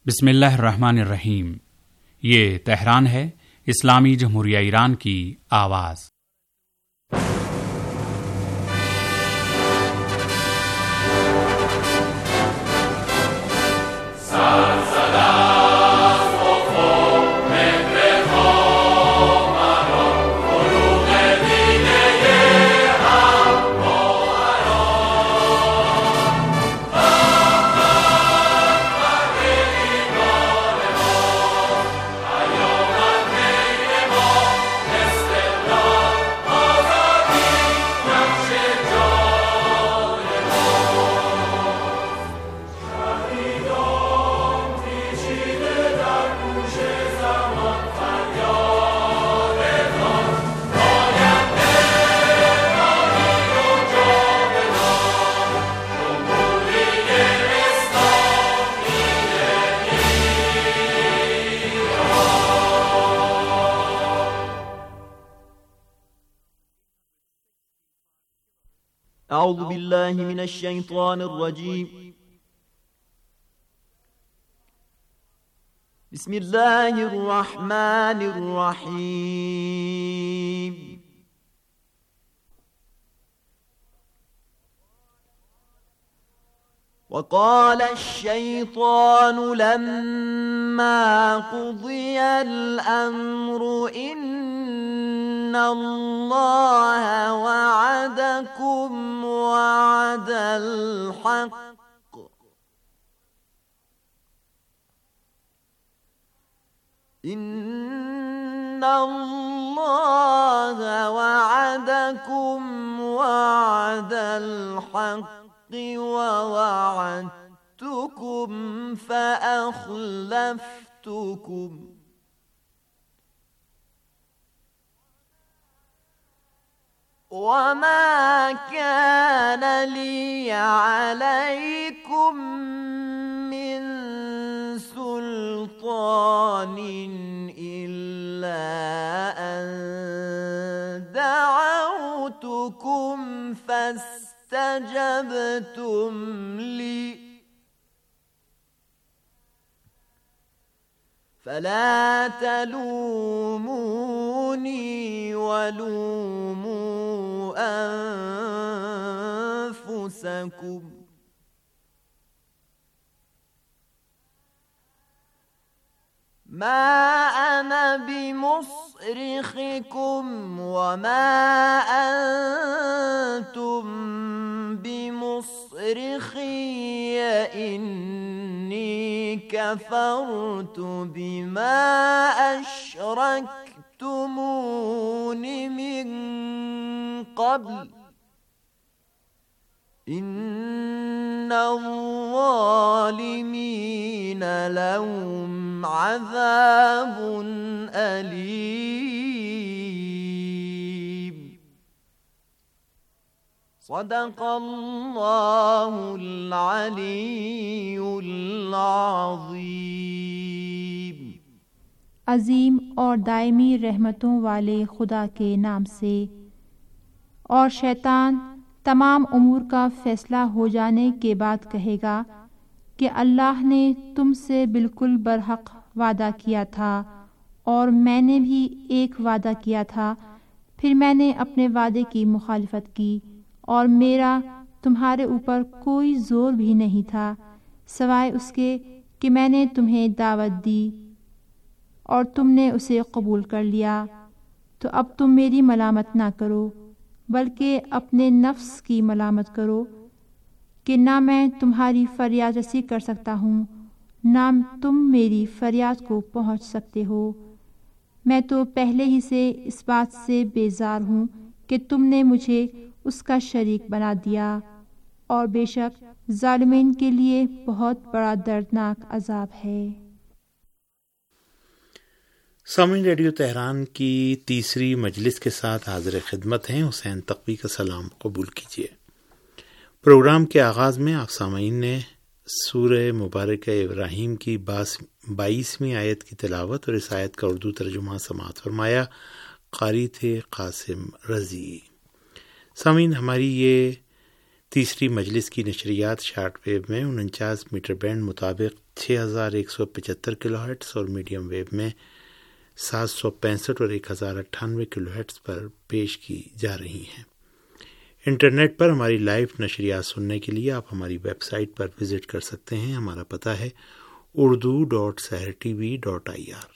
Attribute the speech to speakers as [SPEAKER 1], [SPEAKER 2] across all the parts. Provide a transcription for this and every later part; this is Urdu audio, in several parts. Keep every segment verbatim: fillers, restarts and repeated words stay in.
[SPEAKER 1] بسم اللہ الرحمن الرحیم۔ یہ تہران ہے، اسلامی جمہوریہ ایران کی آواز۔
[SPEAKER 2] اعوذ باللہ من الشیطان الرجیم، بسم اللہ الرحمن الرحیم۔ وقال الشیطان لما قضی الامر ان اللہ وعدکم وعد الحق ان اللہ وعدکم وعد الحق ووعدتکم فأخلفتکم وما كان لي عليكم من سلطان إلا أن دعوتكم فاستجبتم لي فلا تلوموني ولوموا أنفسكم ما أنا بمصرخكم وما أنتم بمصرخي إني كفرت بما أشركتمون من قبل إن الظالمين لهم عذاب أليم۔ صدق اللہ العلی العظیم۔
[SPEAKER 3] عظیم اور دائمی رحمتوں والے خدا کے نام سے۔ اور شیطان تمام امور کا فیصلہ ہو جانے کے بعد کہے گا کہ اللہ نے تم سے بالکل برحق وعدہ کیا تھا اور میں نے بھی ایک وعدہ کیا تھا، پھر میں نے اپنے وعدے کی مخالفت کی اور میرا تمہارے اوپر کوئی زور بھی نہیں تھا سوائے اس کے کہ میں نے تمہیں دعوت دی اور تم نے اسے قبول کر لیا۔ تو اب تم میری ملامت نہ کرو بلکہ اپنے نفس کی ملامت کرو کہ نہ میں تمہاری فریاد رسی کر سکتا ہوں نہ تم میری فریاد کو پہنچ سکتے ہو۔ میں تو پہلے ہی سے اس بات سے بیزار ہوں کہ تم نے مجھے اس کا شریک بنا دیا، اور بے شک ظالمین کے لیے بہت بڑا دردناک عذاب ہے۔
[SPEAKER 4] سامعین، ریڈیو تہران کی تیسری مجلس کے ساتھ حاضر خدمت ہیں حسین تقوی کا سلام قبول کیجیے۔ پروگرام کے آغاز میں آپ سامعین نے سورہ مبارکہ ابراہیم کی بائیسویں آیت کی تلاوت اور اس آیت کا اردو ترجمہ سماعت فرمایا۔ قاری تھے قاسم رضی۔ سامعین، ہماری یہ تیسری مجلس کی نشریات شارٹ ویو میں انچاس میٹر بینڈ مطابق چھ ہزار ایک سو پچہتر کلو ہرٹز اور میڈیم ویو میں سات سو پینسٹھ اور ایک ہزار اٹھانوے کلو ہرٹز پر پیش کی جا رہی ہیں۔ انٹرنیٹ پر ہماری لائیو نشریات سننے کے لیے آپ ہماری ویب سائٹ پر وزٹ کر سکتے ہیں۔ ہمارا پتہ ہے Urdu dot Sahar T V dot I R.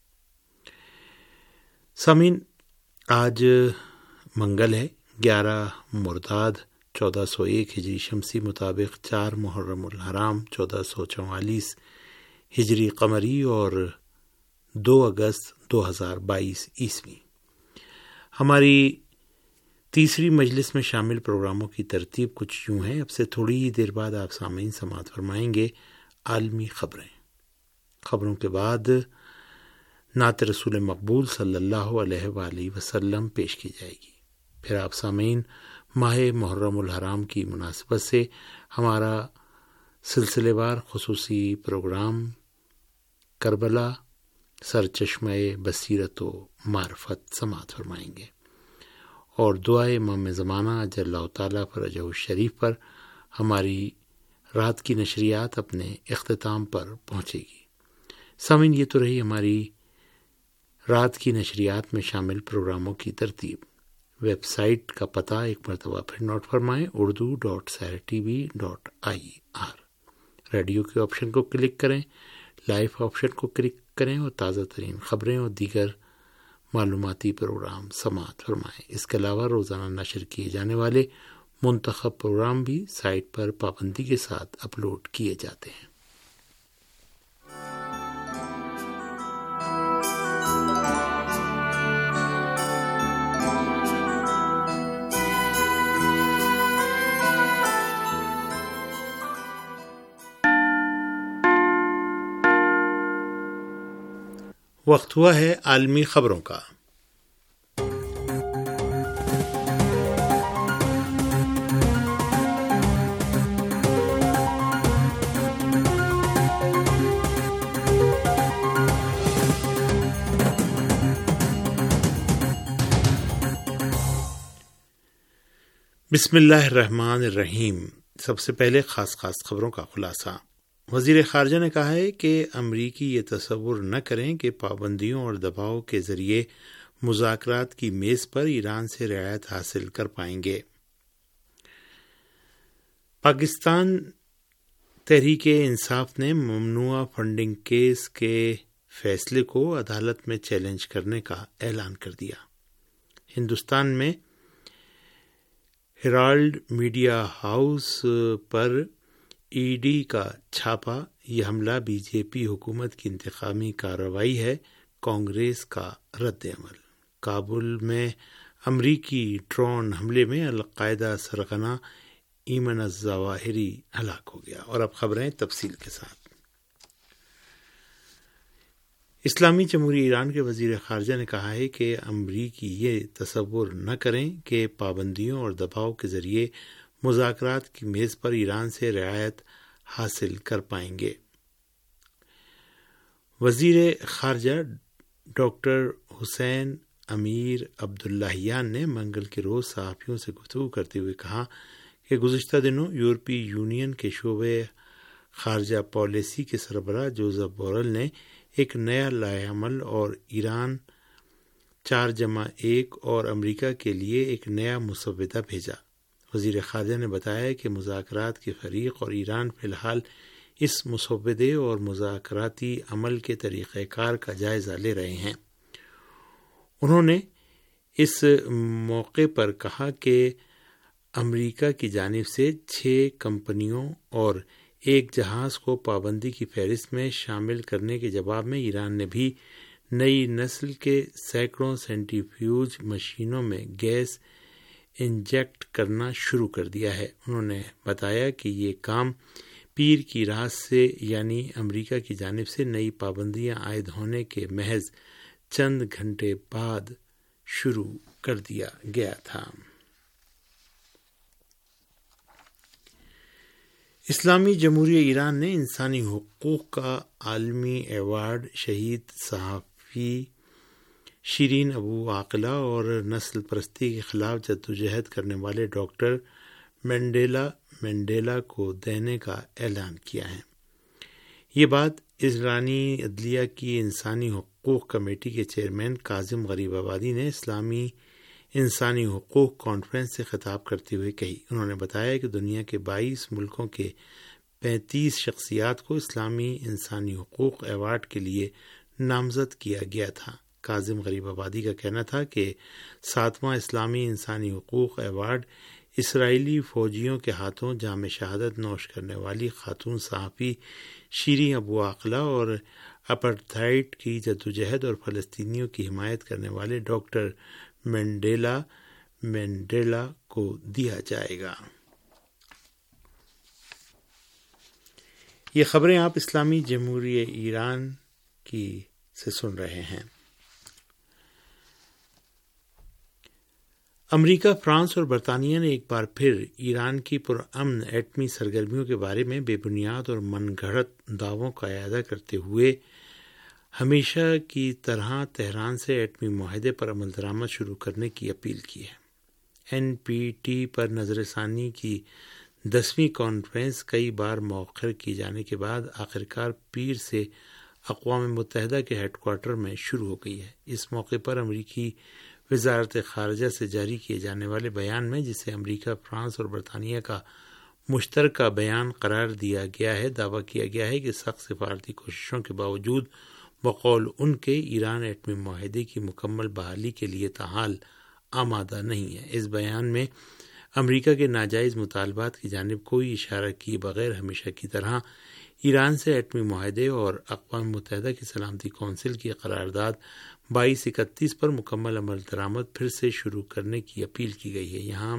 [SPEAKER 4] سامعین، آج منگل ہے، گیارہ مرداد چودہ سو ایک ہجری شمسی مطابق چار محرم الحرام چودہ سو چوالیس ہجری قمری اور دو اگست دو ہزار بائیس عیسوی۔ ہماری تیسری مجلس میں شامل پروگراموں کی ترتیب کچھ یوں ہے۔ اب سے تھوڑی ہی دیر بعد آپ سامعین سماعت فرمائیں گے عالمی خبریں۔ خبروں کے بعد نعت رسول مقبول صلی اللہ علیہ وآلہ وسلم پیش کی جائے گی۔ پھر آپ سامعین ماہ محرم الحرام کی مناسبت سے ہمارا سلسلے وار خصوصی پروگرام کربلا سرچشمہ بصیرت و معرفت سماعت فرمائیں گے، اور دعائے امام زمانہ اجل اللہ تعالیٰ فرجہ الشریف پر ہماری رات کی نشریات اپنے اختتام پر پہنچے گی۔ سامعین، یہ تو رہی ہماری رات کی نشریات میں شامل پروگراموں کی ترتیب۔ ویب سائٹ کا پتہ ایک مرتبہ پھر نوٹ فرمائیں، Urdu dot Sahar T V dot I R. Radio کے آپشن کو کلک کریں، لائیو آپشن کو کلک کریں اور تازہ ترین خبریں اور دیگر معلوماتی پروگرام سماعت فرمائیں۔ اس کے علاوہ روزانہ نشر کیے جانے والے منتخب پروگرام بھی سائٹ پر پابندی کے ساتھ اپلوڈ کیے جاتے ہیں۔ وقت ہوا ہے عالمی خبروں کا۔ بسم اللہ الرحمن الرحیم۔ سب سے پہلے خاص خاص خبروں کا خلاصہ۔ وزیر خارجہ نے کہا ہے کہ امریکی یہ تصور نہ کریں کہ پابندیوں اور دباؤ کے ذریعے مذاکرات کی میز پر ایران سے رعایت حاصل کر پائیں گے۔ پاکستان تحریک انصاف نے ممنوعہ فنڈنگ کیس کے فیصلے کو عدالت میں چیلنج کرنے کا اعلان کر دیا۔ ہندوستان میں ہیرالڈ میڈیا ہاؤس پر ای ڈی کا چھاپا، یہ حملہ بی جے پی حکومت کی انتقامی کارروائی ہے، کانگریس کا رد عمل۔ کابل میں امریکی ڈرون حملے میں القاعدہ سرغنہ ایمن الظواہری ہلاک ہو گیا۔ اور اب خبریں تفصیل کے ساتھ۔ اسلامی جمہوریہ ایران کے وزیر خارجہ نے کہا ہے کہ امریکی یہ تصور نہ کریں کہ پابندیوں اور دباؤ کے ذریعے مذاکرات کی میز پر ایران سے رعایت حاصل کر پائیں گے۔ وزیر خارجہ ڈاکٹر حسین امیر عبداللہیان نے منگل کے روز صحافیوں سے گفتگو کرتے ہوئے کہا کہ گزشتہ دنوں یورپی یونین کے شعبے خارجہ پالیسی کے سربراہ جوزف بورل نے ایک نیا لائحہ عمل اور ایران چار جمع ایک اور امریکہ کے لیے ایک نیا مسودہ بھیجا۔ وزیر خارجہ نے بتایا کہ مذاکرات کے فریق اور ایران فی الحال اس مسودے اور مذاکراتی عمل کے طریقہ کار کا جائزہ لے رہے ہیں۔ انہوں نے اس موقع پر کہا کہ امریکہ کی جانب سے چھ کمپنیوں اور ایک جہاز کو پابندی کی فہرست میں شامل کرنے کے جواب میں ایران نے بھی نئی نسل کے سینکڑوں سینٹریفیوج مشینوں میں گیس انجیکٹ کرنا شروع کر دیا ہے۔ انہوں نے بتایا کہ یہ کام پیر کی رات سے یعنی امریکہ کی جانب سے نئی پابندیاں عائد ہونے کے محض چند گھنٹے بعد شروع کر دیا گیا تھا۔ اسلامی جمہوریہ ایران نے انسانی حقوق کا عالمی ایوارڈ شہید صحافی شیرین ابو عاقلہ اور نسل پرستی کے خلاف جدوجہد کرنے والے ڈاکٹر مینڈیلا مینڈیلا کو دینے کا اعلان کیا ہے۔ یہ بات ایرانی عدلیہ کی انسانی حقوق کمیٹی کے چیئرمین کاظم غریب آبادی نے اسلامی انسانی حقوق کانفرنس سے خطاب کرتے ہوئے کہی۔ انہوں نے بتایا کہ دنیا کے بائیس ملکوں کے پینتیس شخصیات کو اسلامی انسانی حقوق ایوارڈ کے لیے نامزد کیا گیا تھا۔ کاظم غریب آبادی کا کہنا تھا کہ ساتواں اسلامی انسانی حقوق ایوارڈ اسرائیلی فوجیوں کے ہاتھوں جام شہادت نوش کرنے والی خاتون صحافی شیریں ابو عاقلہ اور اپرتھائڈ کی جدوجہد اور فلسطینیوں کی حمایت کرنے والے ڈاکٹر مینڈیلا مینڈیلا کو دیا جائے گا۔ یہ خبریں آپ اسلامی جمہوریہ ایران کی سے سن رہے ہیں۔ امریکہ، فرانس اور برطانیہ نے ایک بار پھر ایران کی پرامن ایٹمی سرگرمیوں کے بارے میں بے بنیاد اور من گھڑت دعووں کا اعادہ کرتے ہوئے ہمیشہ کی طرح تہران سے ایٹمی معاہدے پر عمل درآمد شروع کرنے کی اپیل کی ہے۔ این پی ٹی پر نظر ثانی کی دسویں کانفرنس کئی بار مؤخر کیے جانے کے بعد آخرکار پیر سے اقوام متحدہ کے ہیڈ کوارٹر میں شروع ہو گئی ہے۔ اس موقع پر امریکی وزارت خارجہ سے جاری کیے جانے والے بیان میں، جسے امریکہ، فرانس اور برطانیہ کا مشترکہ بیان قرار دیا گیا ہے، دعویٰ کیا گیا ہے کہ سخت سفارتی کوششوں کے باوجود بقول ان کے ایران ایٹمی معاہدے کی مکمل بحالی کے لیے تاحال آمادہ نہیں ہے۔ اس بیان میں امریکہ کے ناجائز مطالبات کی جانب کوئی اشارہ کیے بغیر ہمیشہ کی طرح ایران سے ایٹمی معاہدے اور اقوام متحدہ کی سلامتی کونسل کی قرارداد بائیس اکتیس پر مکمل عمل درآمد پھر سے شروع کرنے کی اپیل کی گئی ہے۔ یہاں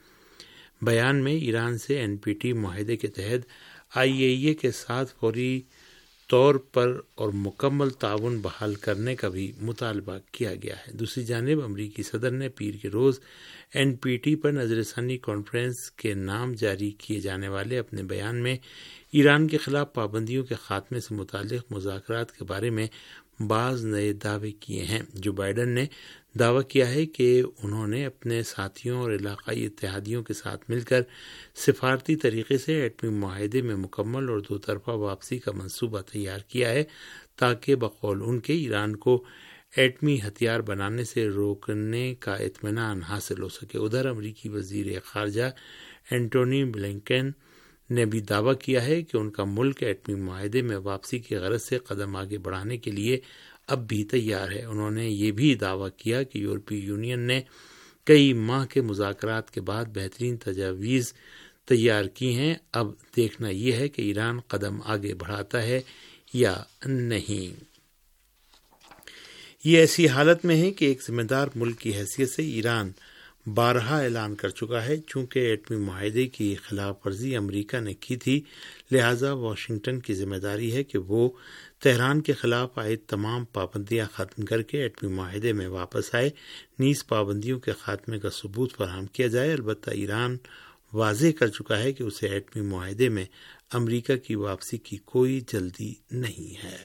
[SPEAKER 4] بیان میں ایران سے این پی ٹی معاہدے کے تحت آئی اے ای اے کے ساتھ فوری طور پر اور مکمل تعاون بحال کرنے کا بھی مطالبہ کیا گیا ہے۔ دوسری جانب امریکی صدر نے پیر کے روز این پی ٹی پر نظر ثانی کانفرنس کے نام جاری کیے جانے والے اپنے بیان میں ایران کے خلاف پابندیوں کے خاتمے سے متعلق مذاکرات کے بارے میں بعض نئے دعوے کیے ہیں۔ جو بائیڈن نے دعویٰ کیا ہے کہ انہوں نے اپنے ساتھیوں اور علاقائی اتحادیوں کے ساتھ مل کر سفارتی طریقے سے ایٹمی معاہدے میں مکمل اور دو طرفہ واپسی کا منصوبہ تیار کیا ہے تاکہ بقول ان کے ایران کو ایٹمی ہتھیار بنانے سے روکنے کا اطمینان حاصل ہو سکے۔ ادھر امریکی وزیر خارجہ اینٹونی بلنکن نے بھی دعویٰ کیا ہے کہ ان کا ملک ایٹمی معاہدے میں واپسی کی غرض سے قدم آگے بڑھانے کے لیے اب بھی تیار ہے۔ انہوں نے یہ بھی دعویٰ کیا کہ یورپی یونین نے کئی ماہ کے مذاکرات کے بعد بہترین تجاویز تیار کی ہیں، اب دیکھنا یہ ہے کہ ایران قدم آگے بڑھاتا ہے یا نہیں۔ یہ ایسی حالت میں ہے کہ ایک ذمہ دار ملک کی حیثیت سے ایران بارہا اعلان کر چکا ہے چونکہ ایٹمی معاہدے کی خلاف ورزی امریکہ نے کی تھی، لہٰذا واشنگٹن کی ذمہ داری ہے کہ وہ تہران کے خلاف عائد تمام پابندیاں ختم کر کے ایٹمی معاہدے میں واپس آئے، نیز پابندیوں کے خاتمے کا ثبوت فراہم کیا جائے۔ البتہ ایران واضح کر چکا ہے کہ اسے ایٹمی معاہدے میں امریکہ کی واپسی کی کوئی جلدی نہیں ہے۔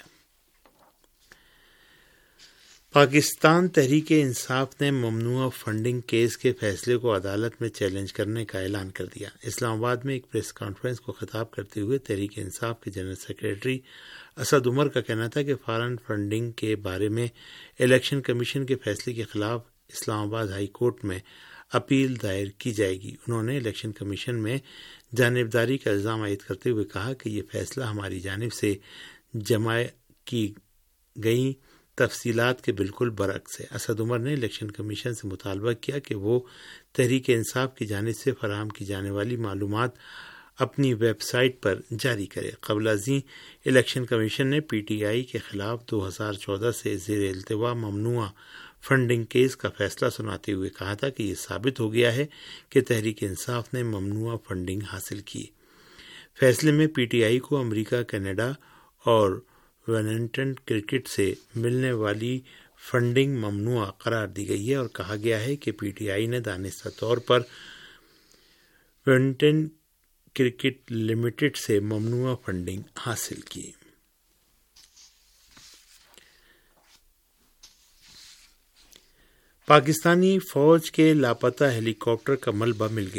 [SPEAKER 4] پاکستان تحریک انصاف نے ممنوعہ فنڈنگ کیس کے فیصلے کو عدالت میں چیلنج کرنے کا اعلان کر دیا۔ اسلام آباد میں ایک پریس کانفرنس کو خطاب کرتے ہوئے تحریک انصاف کے جنرل سیکریٹری اسد عمر کا کہنا تھا کہ فارن فنڈنگ کے بارے میں الیکشن کمیشن کے فیصلے کے خلاف اسلام آباد ہائی کورٹ میں اپیل دائر کی جائے گی۔ انہوں نے الیکشن کمیشن میں جانبداری کا الزام عائد کرتے ہوئے کہا کہ یہ فیصلہ ہماری جانب سے جمع کی گئی تفصیلات کے بالکل برعکس ہے۔ اسد عمر نے الیکشن کمیشن سے مطالبہ کیا کہ وہ تحریک انصاف کی جانب سے فراہم کی جانے والی معلومات اپنی ویب سائٹ پر جاری کرے۔ قبل ازیں الیکشن کمیشن نے پی ٹی آئی کے خلاف دو ہزار چودہ سے زیر التوا ممنوعہ فنڈنگ کیس کا فیصلہ سناتے ہوئے کہا تھا کہ یہ ثابت ہو گیا ہے کہ تحریک انصاف نے ممنوعہ فنڈنگ حاصل کی۔ فیصلے میں پی ٹی آئی کو امریکہ، کینیڈا اور وینٹن کرکٹ سے ملنے والی فنڈنگ ممنوع قرار دی گئی ہے اور کہا گیا ہے کہ پی ٹی آئی نے دانستہ طور پر وینٹن کرکٹ لمیٹڈ سے ممنوع فنڈنگ حاصل کی۔ پاکستانی فوج کے لاپتہ ہیلی کاپٹر کا ملبہ مل گیا۔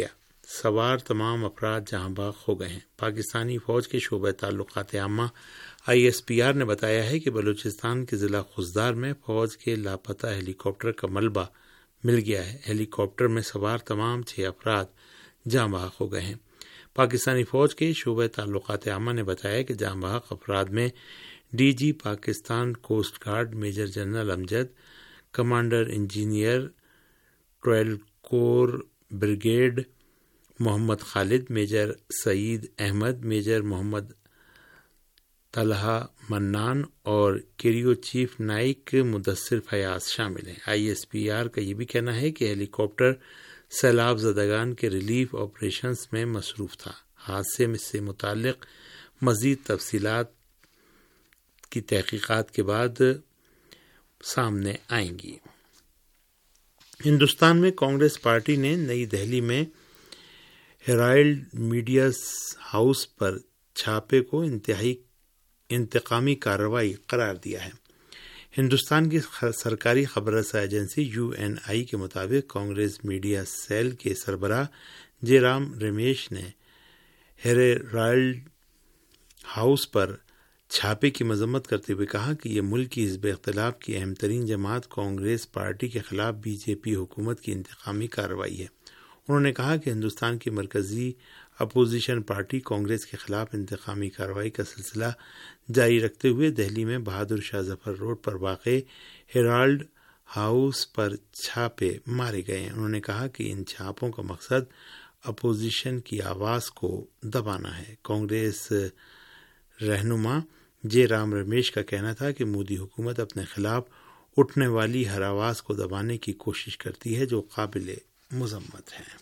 [SPEAKER 4] سوار تمام افراد جہاں بحق ہو گئے ہیں۔ پاکستانی فوج کے شعبہ تعلقات عامہ آئی ایس پی آر نے بتایا ہے کہ بلوچستان کے ضلع خزدار میں فوج کے لاپتہ ہیلی کاپٹر کا ملبہ مل گیا ہے۔ ہیلی کاپٹر میں سوار تمام چھ افراد جاں بحق ہو گئے ہیں۔ پاکستانی فوج کے شعبہ تعلقات عامہ نے بتایا کہ جاں بحق افراد میں D G Pakistan coast guard major general Amjad, commander engineer twelve corps brigade Muhammad Khalid, major Saeed Ahmad, major Muhammad Talha Manan اور کیریو چیف نائک مدثر فیاض شامل ہیں۔ آئی ایس پی آر کا یہ بھی کہنا ہے کہ ہیلی کاپٹر سیلاب زدگان کے ریلیف آپریشنز میں مصروف تھا۔ حادثے سے متعلق مزید تفصیلات کی تحقیقات کے بعد سامنے آئیں گی۔ ہندوستان میں کانگریس پارٹی نے نئی دہلی میں ہیرالڈ میڈیا ہاؤس پر چھاپے کو انتہائی انتقامی کارروائی قرار دیا ہے۔ ہندوستان کی سرکاری خبر رساں ایجنسی یو این آئی کے مطابق کانگریس میڈیا سیل کے سربراہ جے رام رمیش نے ہیرالڈ ہاؤس پر چھاپے کی مذمت کرتے ہوئے کہا کہ یہ ملک کی حزب اختلاف کی اہم ترین جماعت کانگریس پارٹی کے خلاف بی جے پی حکومت کی انتقامی کارروائی ہے۔ انہوں نے کہا کہ ہندوستان کی مرکزی اپوزیشن پارٹی کانگریس کے خلاف انتقامی کارروائی کا سلسلہ جاری رکھتے ہوئے دہلی میں بہادر شاہ ظفر روڈ پر واقع ہیرالڈ ہاؤس پر چھاپے مارے گئے ہیں۔ انہوں نے کہا کہ ان چھاپوں کا مقصد اپوزیشن کی آواز کو دبانا ہے۔ کانگریس رہنما جے رام رمیش کا کہنا تھا کہ مودی حکومت اپنے خلاف اٹھنے والی ہر آواز کو دبانے کی کوشش کرتی ہے جو قابل مذمت ہے۔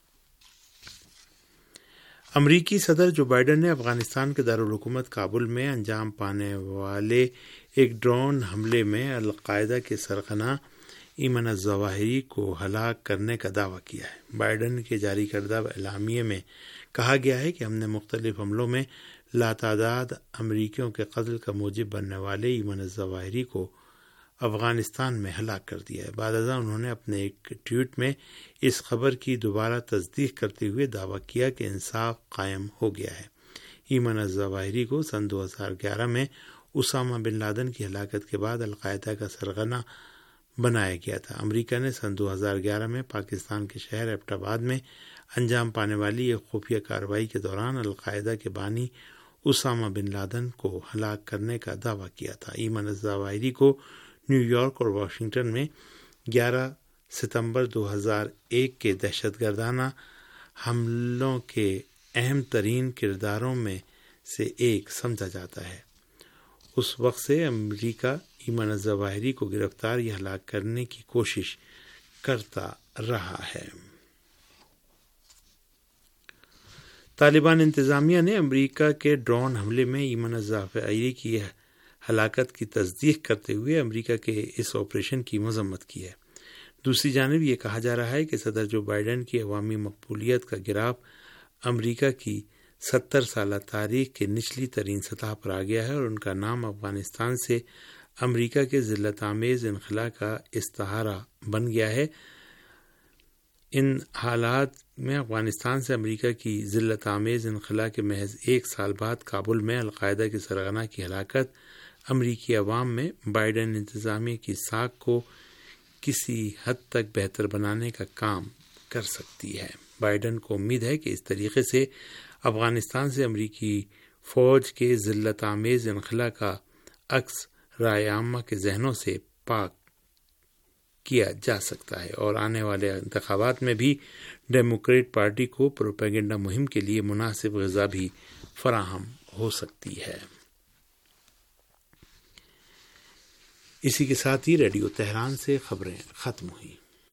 [SPEAKER 4] امریکی صدر جو بائیڈن نے افغانستان کے دارالحکومت کابل میں انجام پانے والے ایک ڈرون حملے میں القاعدہ کے سرغنہ ایمن الظواہری کو ہلاک کرنے کا دعویٰ کیا ہے۔ بائیڈن کے جاری کردہ اعلامیے میں کہا گیا ہے کہ ہم نے مختلف حملوں میں لاتعداد امریکیوں کے قتل کا موجب بننے والے ایمن الظواہری کو افغانستان میں ہلاک کر دیا ہے۔ بعد ازاں انہوں نے اپنے ایک ٹویٹ میں اس خبر کی دوبارہ تصدیق کرتے ہوئے دعویٰ کیا کہ انصاف قائم ہو گیا ہے۔ ایمن الظواہری کو سن دو ہزار گیارہ میں اسامہ بن لادن کی ہلاکت کے بعد القاعدہ کا سرغنہ بنایا گیا تھا۔ امریکہ نے سن دو ہزار گیارہ میں پاکستان کے شہر ایبٹ آباد میں انجام پانے والی ایک خفیہ کارروائی کے دوران القاعدہ کے بانی اسامہ بن لادن کو ہلاک کرنے کا دعویٰ کیا تھا۔ ایمن الظواہری کو نیو یارک اور واشنگٹن میں گیارہ ستمبر دو ہزار ایک کے دہشت گردانہ حملوں کے اہم ترین کرداروں میں سے ایک سمجھا جاتا ہے۔ اس وقت سے امریکہ ایمن الظواہری کو گرفتار یا ہلاک کرنے کی کوشش کرتا رہا ہے۔ طالبان انتظامیہ نے امریکہ کے ڈرون حملے میں ایمن الظواہری کی ہلاکت کی تصدیق کرتے ہوئے امریکہ کے اس آپریشن کی مذمت کی ہے۔ دوسری جانب یہ کہا جا رہا ہے کہ صدر جو بائیڈن کی عوامی مقبولیت کا گراف امریکہ کی ستر سالہ تاریخ کے نچلی ترین سطح پر آ گیا ہے اور ان کا نام افغانستان سے امریکہ کے ذلت آمیز انخلا کا استعارہ بن گیا ہے۔ ان حالات میں افغانستان سے امریکہ کی ذلت آمیز انخلا کے محض ایک سال بعد کابل میں القاعدہ کے سرغنہ کی ہلاکت امریکی عوام میں بائیڈن انتظامیہ کی ساکھ کو کسی حد تک بہتر بنانے کا کام کر سکتی ہے۔ بائیڈن کو امید ہے کہ اس طریقے سے افغانستان سے امریکی فوج کے ذلت آمیز انخلا کا عکس رائے عامہ کے ذہنوں سے پاک کیا جا سکتا ہے اور آنے والے انتخابات میں بھی ڈیموکریٹ پارٹی کو پروپیگنڈا مہم کے لیے مناسب غذا بھی فراہم ہو سکتی ہے۔ اسی کے ساتھ ہی ریڈیو تہران سے خبریں ختم ہوئیں۔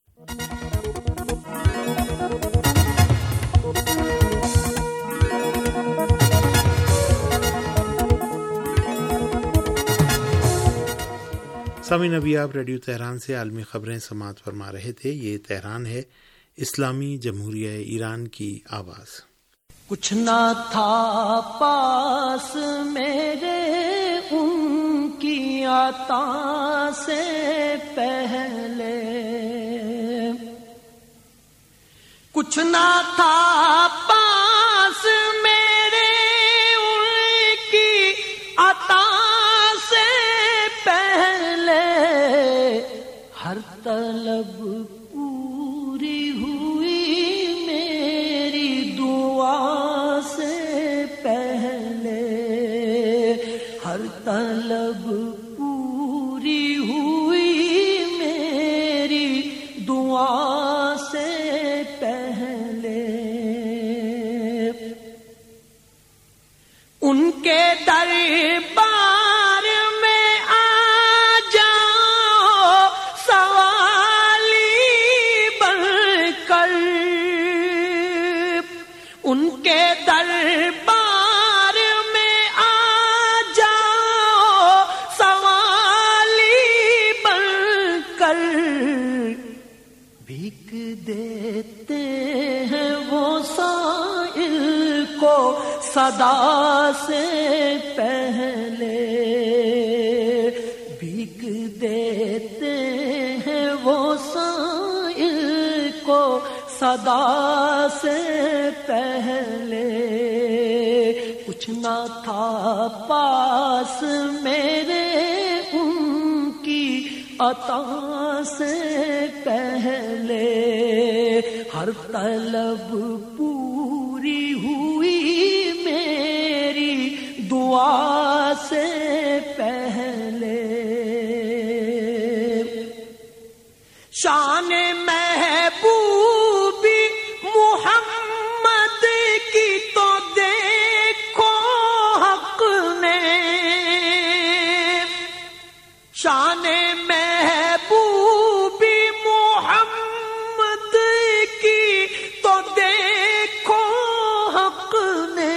[SPEAKER 4] سامعین ابھی آپ ریڈیو تہران سے عالمی خبریں سماعت فرما رہے تھے۔ یہ تہران ہے، اسلامی جمہوریہ ایران کی آواز۔
[SPEAKER 2] کچھ نہ تھا پاس میرے ان کی عطا سے پہلے، کچھ نہ تھا پاس میرے ان کی عطا سے پہلے، ہر طلب پوری ہوئی میری دعا سے پہلے، ہر طلب پوری ہوئی میری دعا سے پہلے، ان کے دربار میں آ جاؤ سوالی بن کر، ان کے دربار میں آ جاؤ سوالی بن کر، بھیک دیتے ہیں وہ سائل کو صدا سے پہلے، بھیک دیتے ہیں وہ سائل کو صدا سے پہلے، کچھ نہ تھا پاس میرے ان کی عطا سے پہلے، ہر طلب پوری ہوئی میری دعا سے پہلے، شان محبوبی محمد کی تو دیکھو حق نے، شان محبوبی محمد کی تو دیکھو حق نے،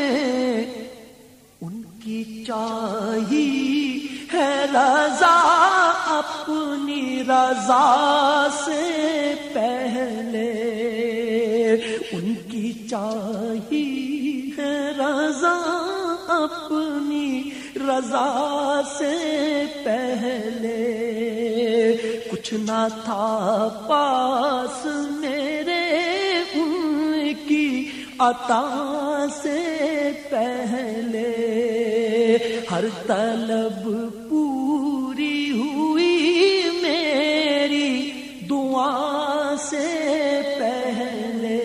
[SPEAKER 2] ان کی چاہی ہے رضا اپنی رضا سے پہلے، ان کی چاہی ہے رضا اپنی رضا سے پہلے، کچھ نہ تھا پاس میرے ان کی عطا سے پہلے، ہر طلب پوری ہوئی میری دعا سے پہلے۔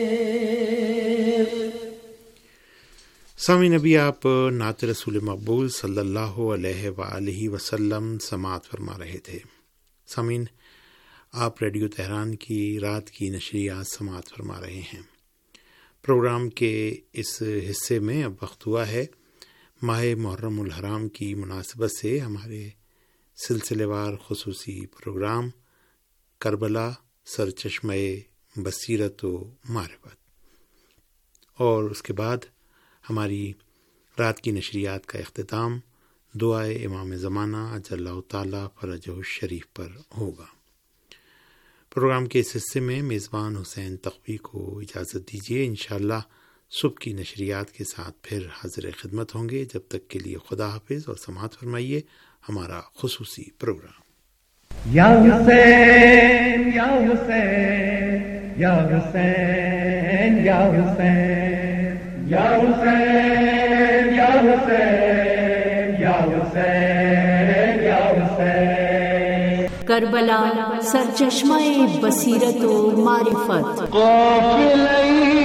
[SPEAKER 4] سامعین، نبی آپ نعت رسول مقبول صلی اللہ علیہ وآلہ وسلم سماعت فرما رہے تھے۔ سامعین، آپ ریڈیو تہران کی رات کی نشریات سماعت فرما رہے ہیں۔ پروگرام کے اس حصے میں اب وقت ہوا ہے ماہ محرم الحرام کی مناسبت سے ہمارے سلسلے وار خصوصی پروگرام کربلا سرچشمہ بصیرت و معرفت، اور اس کے بعد ہماری رات کی نشریات کا اختتام دعائے امام زمانہ اجل اللہ تعالیٰ فرجہ الشریف پر ہوگا۔ پروگرام کے اس حصے میں میزبان حسین تقوی کو اجازت دیجیے۔ انشاءاللہ صبح کی نشریات کے ساتھ پھر حاضر خدمت ہوں گے۔ جب تک کے لیے خدا حافظ اور سماعت فرمائیے ہمارا خصوصی پروگرام۔
[SPEAKER 5] یا حسین یا حسین یا حسین یا حسین یا حسین یا حسین یا حسین یا حسین،
[SPEAKER 6] کربلا سرچشمہ بصیرت و معرفت،
[SPEAKER 5] قافلہ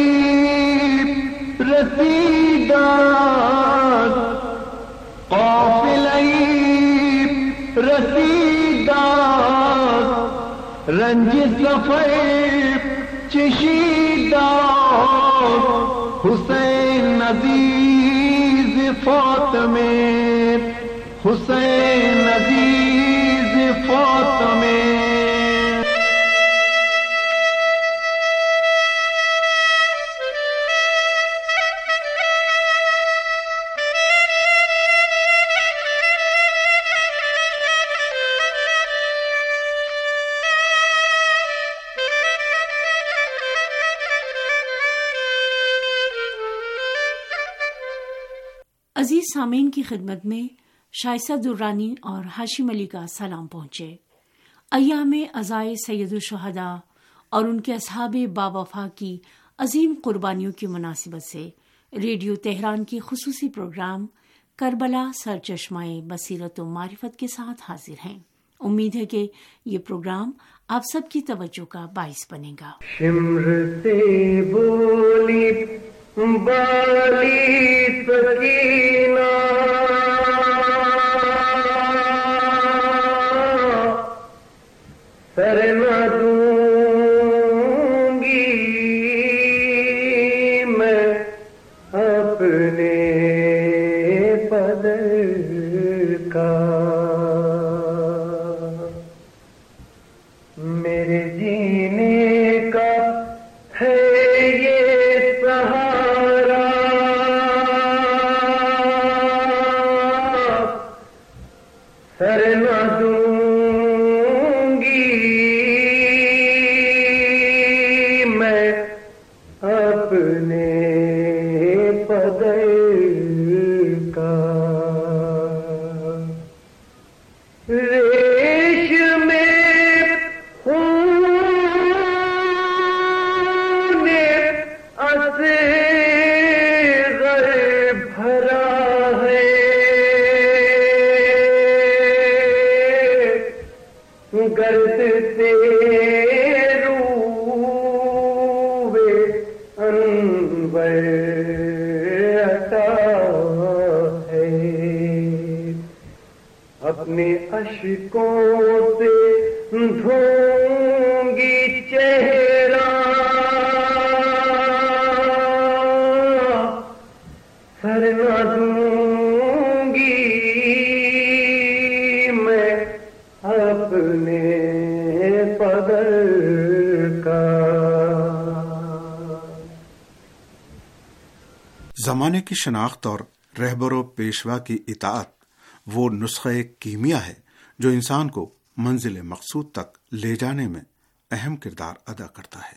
[SPEAKER 5] رسیدات، قافلہ رسیدات، رنج سفر چشیدات، حسین عزیز فاطمے، حسین عزیز فاطمے۔
[SPEAKER 6] عزیز سامعین کی خدمت میں شائستہ درانی اور ہاشم علی کا سلام پہنچے۔ ایام عزائے سید الشہداء اور ان کے اصحاب باوفا کی عظیم قربانیوں کی مناسبت سے ریڈیو تہران کی خصوصی پروگرام کربلا سرچشمائے بصیرت و معرفت کے ساتھ حاضر ہیں۔ امید ہے کہ یہ پروگرام آپ سب کی توجہ کا باعث بنے گا۔
[SPEAKER 5] شمر سے بولی بالی سکینہ سر نہ دوں گی میں اپنے پدر کا، میرے جینے کا ہے یہ سہارا، سر نہ دوں گی میں اپنے پدر کا، ریش میں خون اصغر بھرا ہے، گرد سے روئے انور عطا ہے، اپنے اشکوں سے دھوں گی چہرہ، سر نہ دوں گی میں اپنے پدر کا۔
[SPEAKER 7] زمانے کی شناخت اور رہبر و پیشوا کی اطاعت وہ نسخہ کیمیا ہے جو انسان کو منزل مقصود تک لے جانے میں اہم کردار ادا کرتا ہے۔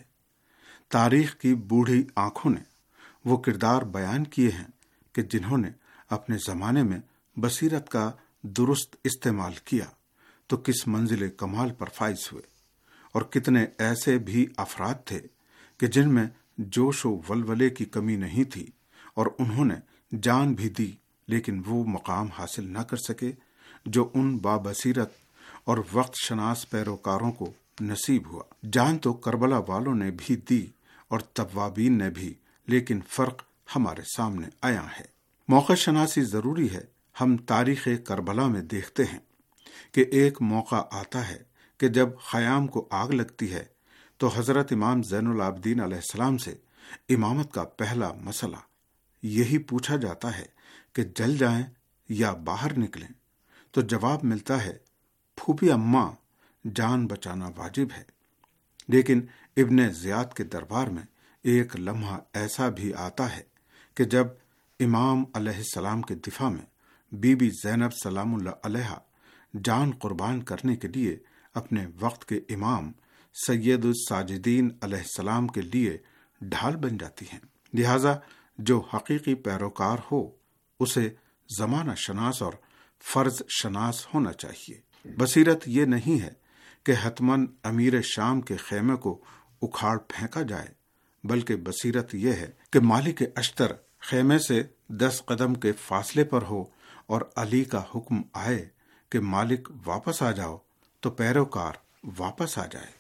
[SPEAKER 7] تاریخ کی بوڑھی آنکھوں نے وہ کردار بیان کیے ہیں کہ جنہوں نے اپنے زمانے میں بصیرت کا درست استعمال کیا تو کس منزل کمال پر فائز ہوئے، اور کتنے ایسے بھی افراد تھے کہ جن میں جوش و ولولے کی کمی نہیں تھی اور انہوں نے جان بھی دی لیکن وہ مقام حاصل نہ کر سکے جو ان بابصیرت اور وقت شناس پیروکاروں کو نصیب ہوا۔ جان تو کربلا والوں نے بھی دی اور توابین نے بھی، لیکن فرق ہمارے سامنے آیا ہے۔ موقع شناسی ضروری ہے۔ ہم تاریخ کربلا میں دیکھتے ہیں کہ ایک موقع آتا ہے کہ جب خیام کو آگ لگتی ہے تو حضرت امام زین العابدین علیہ السلام سے امامت کا پہلا مسئلہ یہی پوچھا جاتا ہے کہ جل جائیں یا باہر نکلیں، تو جواب ملتا ہے پھوپھی اماں جان بچانا واجب ہے۔ لیکن ابن زیاد کے دربار میں ایک لمحہ ایسا بھی آتا ہے کہ جب امام علیہ السلام کے دفاع میں بی بی زینب سلام اللہ علیہا جان قربان کرنے کے لیے اپنے وقت کے امام سید الساجدین علیہ السلام کے لیے ڈھال بن جاتی ہیں۔ لہذا جو حقیقی پیروکار ہو اسے زمانہ شناس اور فرض شناس ہونا چاہیے۔ بصیرت یہ نہیں ہے کہ حتماً امیر شام کے خیمے کو اکھاڑ پھینکا جائے، بلکہ بصیرت یہ ہے کہ مالک اشتر خیمے سے دس قدم کے فاصلے پر ہو اور علی کا حکم آئے کہ مالک واپس آ جاؤ تو پیروکار واپس آ جائے۔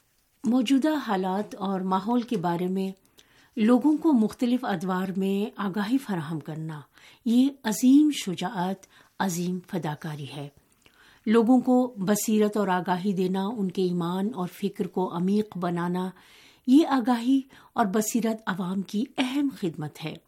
[SPEAKER 6] موجودہ حالات اور ماحول کے بارے میں لوگوں کو مختلف ادوار میں آگاہی فراہم کرنا یہ عظیم شجاعت، عظیم فداکاری ہے۔ لوگوں کو بصیرت اور آگاہی دینا، ان کے ایمان اور فکر کو عمیق بنانا، یہ آگاہی اور بصیرت عوام کی اہم خدمت ہے۔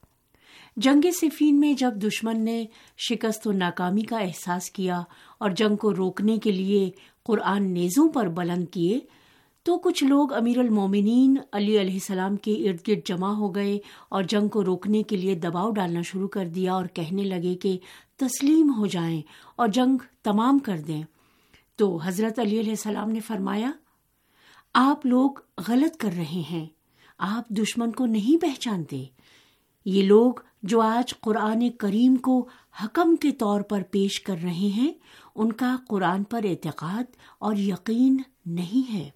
[SPEAKER 6] جنگ صفین میں جب دشمن نے شکست و ناکامی کا احساس کیا اور جنگ کو روکنے کے لیے قرآن نیزوں پر بلند کیے تو کچھ لوگ امیر المومنین علی علیہ السلام کے ارد گرد جمع ہو گئے اور جنگ کو روکنے کے لیے دباؤ ڈالنا شروع کر دیا اور کہنے لگے کہ تسلیم ہو جائیں اور جنگ تمام کر دیں۔ تو حضرت علی علیہ السلام نے فرمایا، آپ لوگ غلط کر رہے ہیں، آپ دشمن کو نہیں پہچانتے۔ یہ لوگ جو آج قرآن کریم کو حکم کے طور پر پیش کر رہے ہیں، ان کا قرآن پر اعتقاد اور یقین نہیں ہے۔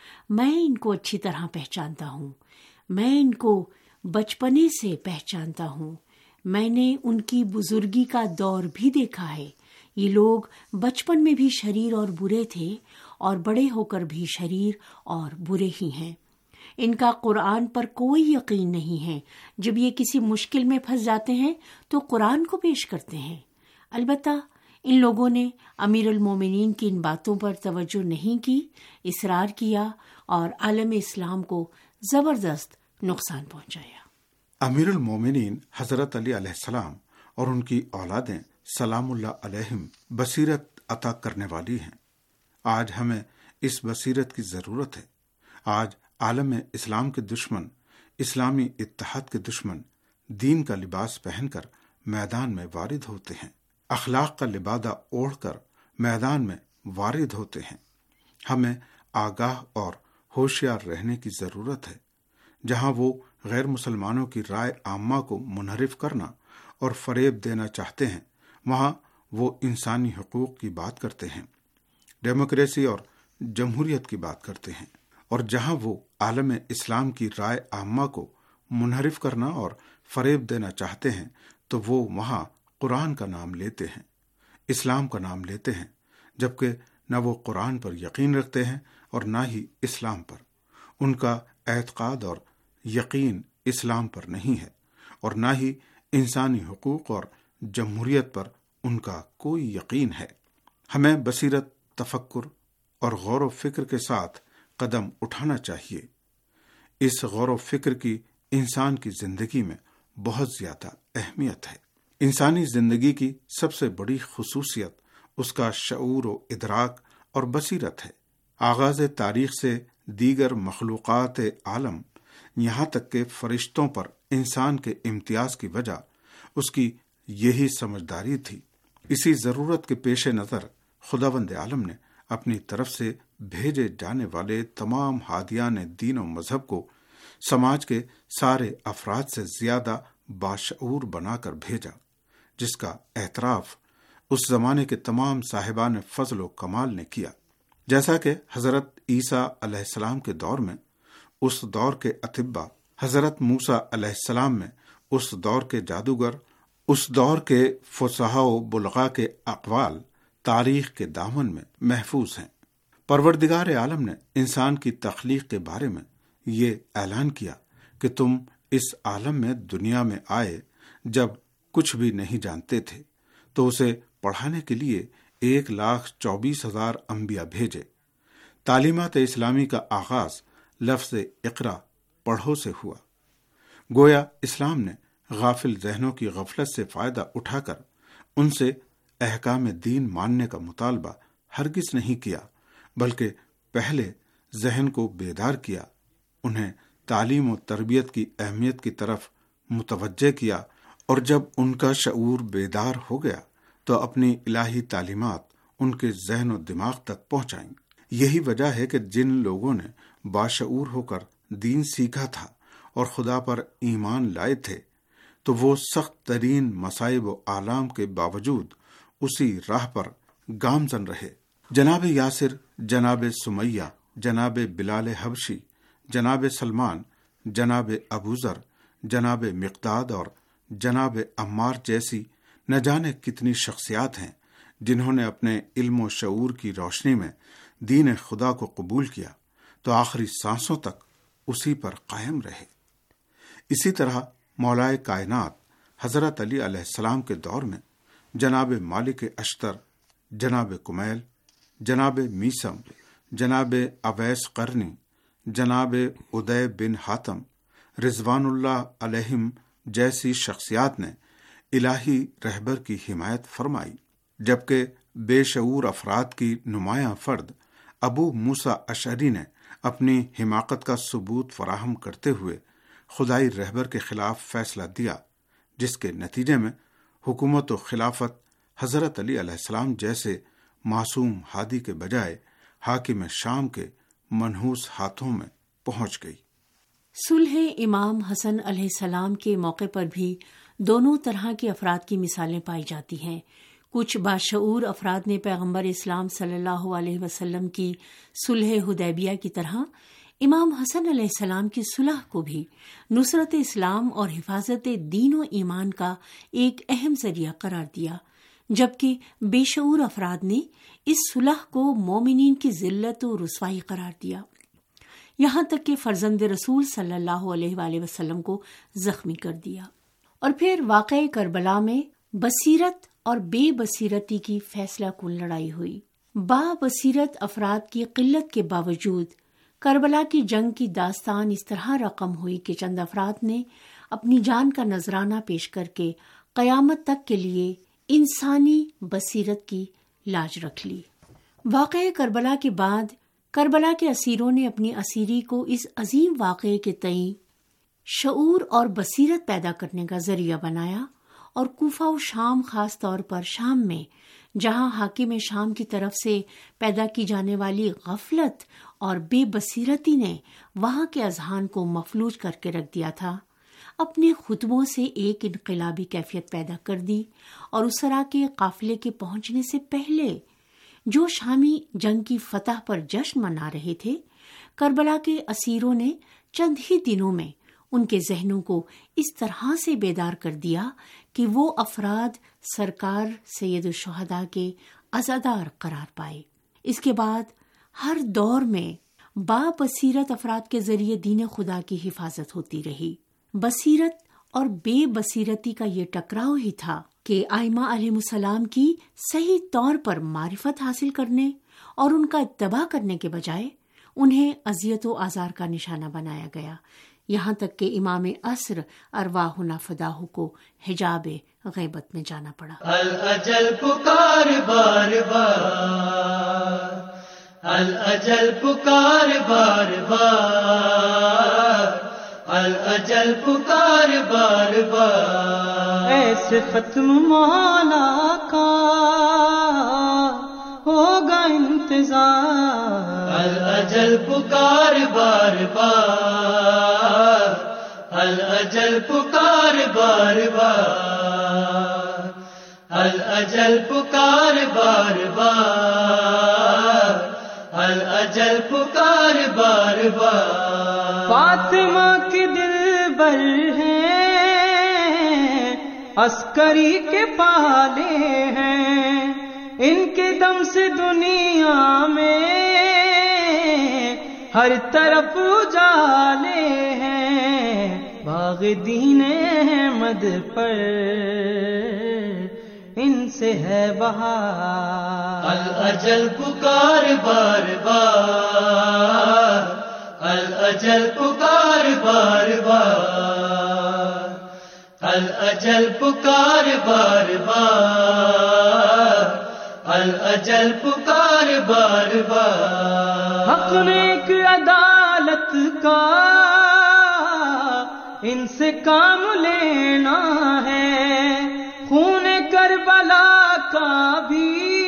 [SPEAKER 6] میں ان کو اچھی طرح پہچانتا ہوں، میں ان کو بچپنے سے پہچانتا ہوں، میں نے ان کی بزرگی کا دور بھی دیکھا ہے۔ یہ لوگ بچپن میں بھی شریر اور برے تھے اور بڑے ہو کر بھی شریر اور برے ہی ہیں۔ ان کا قرآن پر کوئی یقین نہیں ہے۔ جب یہ کسی مشکل میں پھنس جاتے ہیں تو قرآن کو پیش کرتے ہیں۔ البتہ ان لوگوں نے امیر المومنین کی ان باتوں پر توجہ نہیں کی، اصرار کیا اور عالم اسلام کو زبردست نقصان پہنچایا۔
[SPEAKER 7] امیر المومنین حضرت علی علیہ السلام اور ان کی اولادیں سلام اللہ علیہم بصیرت عطا کرنے والی ہیں۔ آج ہمیں اس بصیرت کی ضرورت ہے۔ آج عالم اسلام کے دشمن، اسلامی اتحاد کے دشمن دین کا لباس پہن کر میدان میں وارد ہوتے ہیں، اخلاق کا لبادہ اوڑھ کر میدان میں وارد ہوتے ہیں۔ ہمیں آگاہ اور ہوشیار رہنے کی ضرورت ہے۔ جہاں وہ غیر مسلمانوں کی رائے عامہ کو منحرف کرنا اور فریب دینا چاہتے ہیں، وہاں وہ انسانی حقوق کی بات کرتے ہیں، ڈیموکریسی اور جمہوریت کی بات کرتے ہیں، اور جہاں وہ عالم اسلام کی رائے عامہ کو منحرف کرنا اور فریب دینا چاہتے ہیں تو وہ وہاں قرآن کا نام لیتے ہیں، اسلام کا نام لیتے ہیں، جبکہ نہ وہ قرآن پر یقین رکھتے ہیں اور نہ ہی اسلام پر۔ ان کا اعتقاد اور یقین اسلام پر نہیں ہے، اور نہ ہی انسانی حقوق اور جمہوریت پر ان کا کوئی یقین ہے۔ ہمیں بصیرت، تفکر اور غور و فکر کے ساتھ قدم اٹھانا چاہیے۔ اس غور و فکر کی انسان کی زندگی میں بہت زیادہ اہمیت ہے۔ انسانی زندگی کی سب سے بڑی خصوصیت اس کا شعور و ادراک اور بصیرت ہے۔ آغاز تاریخ سے دیگر مخلوقات عالم، یہاں تک کہ فرشتوں پر انسان کے امتیاز کی وجہ اس کی یہی سمجھداری تھی۔ اسی ضرورت کے پیش نظر خداوند عالم نے اپنی طرف سے بھیجے جانے والے تمام ہادیان دین و مذہب کو سماج کے سارے افراد سے زیادہ باشعور بنا کر بھیجا، جس کا اعتراف اس زمانے کے تمام صاحبان فضل و کمال نے کیا۔ جیسا کہ حضرت عیسیٰ علیہ السلام کے دور میں اس دور کے اطباء، حضرت موسیٰ علیہ السلام میں اس دور کے جادوگر، اس دور کے فصحاء و بلغاء کے اقوال تاریخ کے دامن میں محفوظ ہیں۔ پروردگار عالم نے انسان کی تخلیق کے بارے میں یہ اعلان کیا کہ تم اس عالم میں دنیا میں آئے جب کچھ بھی نہیں جانتے تھے، تو اسے پڑھانے کے لیے ایک لاکھ چوبیس ہزار انبیاء بھیجے۔ تعلیمات اسلامی کا آغاز لفظ اقرا، پڑھو سے ہوا۔ گویا اسلام نے غافل ذہنوں کی غفلت سے فائدہ اٹھا کر ان سے احکام دین ماننے کا مطالبہ ہرگز نہیں کیا، بلکہ پہلے ذہن کو بیدار کیا، انہیں تعلیم و تربیت کی اہمیت کی طرف متوجہ کیا، اور جب ان کا شعور بیدار ہو گیا تو اپنی الہی تعلیمات ان کے ذہن و دماغ تک پہنچائیں۔ یہی وجہ ہے کہ جن لوگوں نے باشعور ہو کر دین سیکھا تھا اور خدا پر ایمان لائے تھے، تو وہ سخت ترین مصائب و آلام کے باوجود اسی راہ پر گامزن رہے۔ جناب یاسر، جناب سمیہ، جناب بلال حبشی، جناب سلمان، جناب ابوذر، جناب مقداد اور جناب عمار جیسی نہ جانے کتنی شخصیات ہیں جنہوں نے اپنے علم و شعور کی روشنی میں دین خدا کو قبول کیا تو آخری سانسوں تک اسی پر قائم رہے۔ اسی طرح مولائے کائنات حضرت علی علیہ السلام کے دور میں جناب مالک اشتر، جناب کمیل، جناب میسم، جناب اویس قرنی، جناب ادے بن حاتم، رضوان اللہ علیہم جیسی شخصیات نے الہی رہبر کی حمایت فرمائی، جبکہ بے شعور افراد کی نمایاں فرد ابو موسیٰ اشعری نے اپنی حماقت کا ثبوت فراہم کرتے ہوئے خدائی رہبر کے خلاف فیصلہ دیا، جس کے نتیجے میں حکومت و خلافت حضرت علی علیہ السلام جیسے معصوم ہادی کے بجائے حاکم شام کے منحوس ہاتھوں میں پہنچ گئی۔
[SPEAKER 6] صلح امام حسن علیہ السلام کے موقع پر بھی دونوں طرح کے افراد کی مثالیں پائی جاتی ہیں۔ کچھ باشعور افراد نے پیغمبر اسلام صلی اللہ علیہ وسلم کی صلح حدیبیہ کی طرح امام حسن علیہ السلام کی صلح کو بھی نصرت اسلام اور حفاظت دین و ایمان کا ایک اہم ذریعہ قرار دیا، جبکہ بے شعور افراد نے اس صلح کو مومنین کی ذلت و رسوائی قرار دیا، یہاں تک کہ فرزند رسول صلی اللہ علیہ وآلہ وسلم کو زخمی کر دیا۔ اور پھر واقعہ کربلا میں بصیرت اور بے بصیرتی کی فیصلہ کن لڑائی ہوئی۔ با بصیرت افراد کی قلت کے باوجود کربلا کی جنگ کی داستان اس طرح رقم ہوئی کہ چند افراد نے اپنی جان کا نذرانہ پیش کر کے قیامت تک کے لیے انسانی بصیرت کی لاج رکھ لی۔ واقعہ کربلا کے بعد کربلا کے اسیروں نے اپنی اسیری کو اس عظیم واقعے کے تئیں شعور اور بصیرت پیدا کرنے کا ذریعہ بنایا، اور کوفہ و شام، خاص طور پر شام میں جہاں حاکم شام کی طرف سے پیدا کی جانے والی غفلت اور بے بصیرتی نے وہاں کے اذہان کو مفلوج کر کے رکھ دیا تھا، اپنے خطبوں سے ایک انقلابی کیفیت پیدا کر دی، اور اسرا کے قافلے کے پہنچنے سے پہلے جو شامی جنگ کی فتح پر جشن منا رہے تھے، کربلا کے اسیروں نے چند ہی دنوں میں ان کے ذہنوں کو اس طرح سے بیدار کر دیا کہ وہ افراد سرکار سید الشہداء کے عزادار قرار پائے۔ اس کے بعد ہر دور میں با بصیرت افراد کے ذریعے دین خدا کی حفاظت ہوتی رہی۔ بصیرت اور بے بصیرتی کا یہ ٹکراؤ ہی تھا کہ ائمہ علیہ السلام کی صحیح طور پر معرفت حاصل کرنے اور ان کا اتباع کرنے کے بجائے انہیں اذیت و آزار کا نشانہ بنایا گیا، یہاں تک کہ امام عصر ارواحنا فداہ کو حجاب غیبت میں جانا پڑا۔
[SPEAKER 2] الاجل پکار بار بار، الاجل پکار بار بار، الاجل پکار بار بار، ایسے ختم مولا کا ہوگا انتظار، الاجل پکار بار بار، الاجل پکار بار بار، الاجل پکار بار بار، الاجل پکار بار بار، فاطمہ کے دل بر ہیں، عسکری کے پالے ہیں، ان کے دم سے دنیا میں ہر طرف اجالے ہیں، باغ دین احمد پر ان سے ہے بہار، الاجل پکار بار بار، الاجل پکار بار بار، الاجل پکار بار بار، الاجل پکار بار بار، حق نیک عدالت کا ان سے کام لینا ہے، خون کربلا کا بھی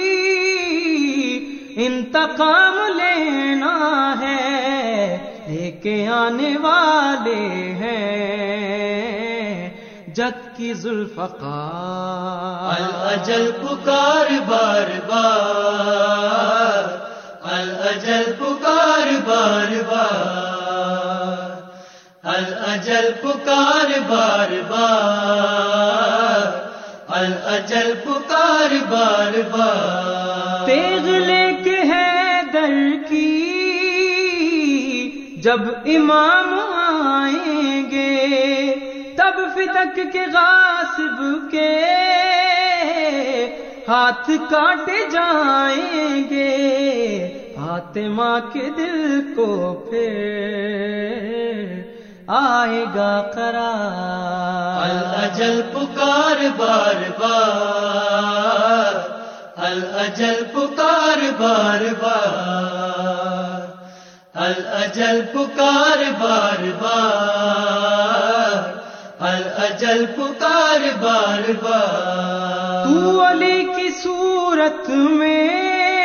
[SPEAKER 2] انتقام لینا ہے، لے کے آنے والے ہیں جگ کی ذوالفقار، الاجل پکار بار بار، الاجل پکار بار بار، الاجل پکار بار بار، الاجل پکار بار بار، تیغ لے کے حیدر کی جب امام آئیں گے، تب فتک کے غاصب کے ہاتھ کاٹے جائیں گے، فاطمہ کے دل کو پھر آئے گا قرار، الاجل پکار بار بار، الاجل پکار بار بار، الاجل پکار بار بار، الاجل پکار بار بار، تو علی کی صورت میں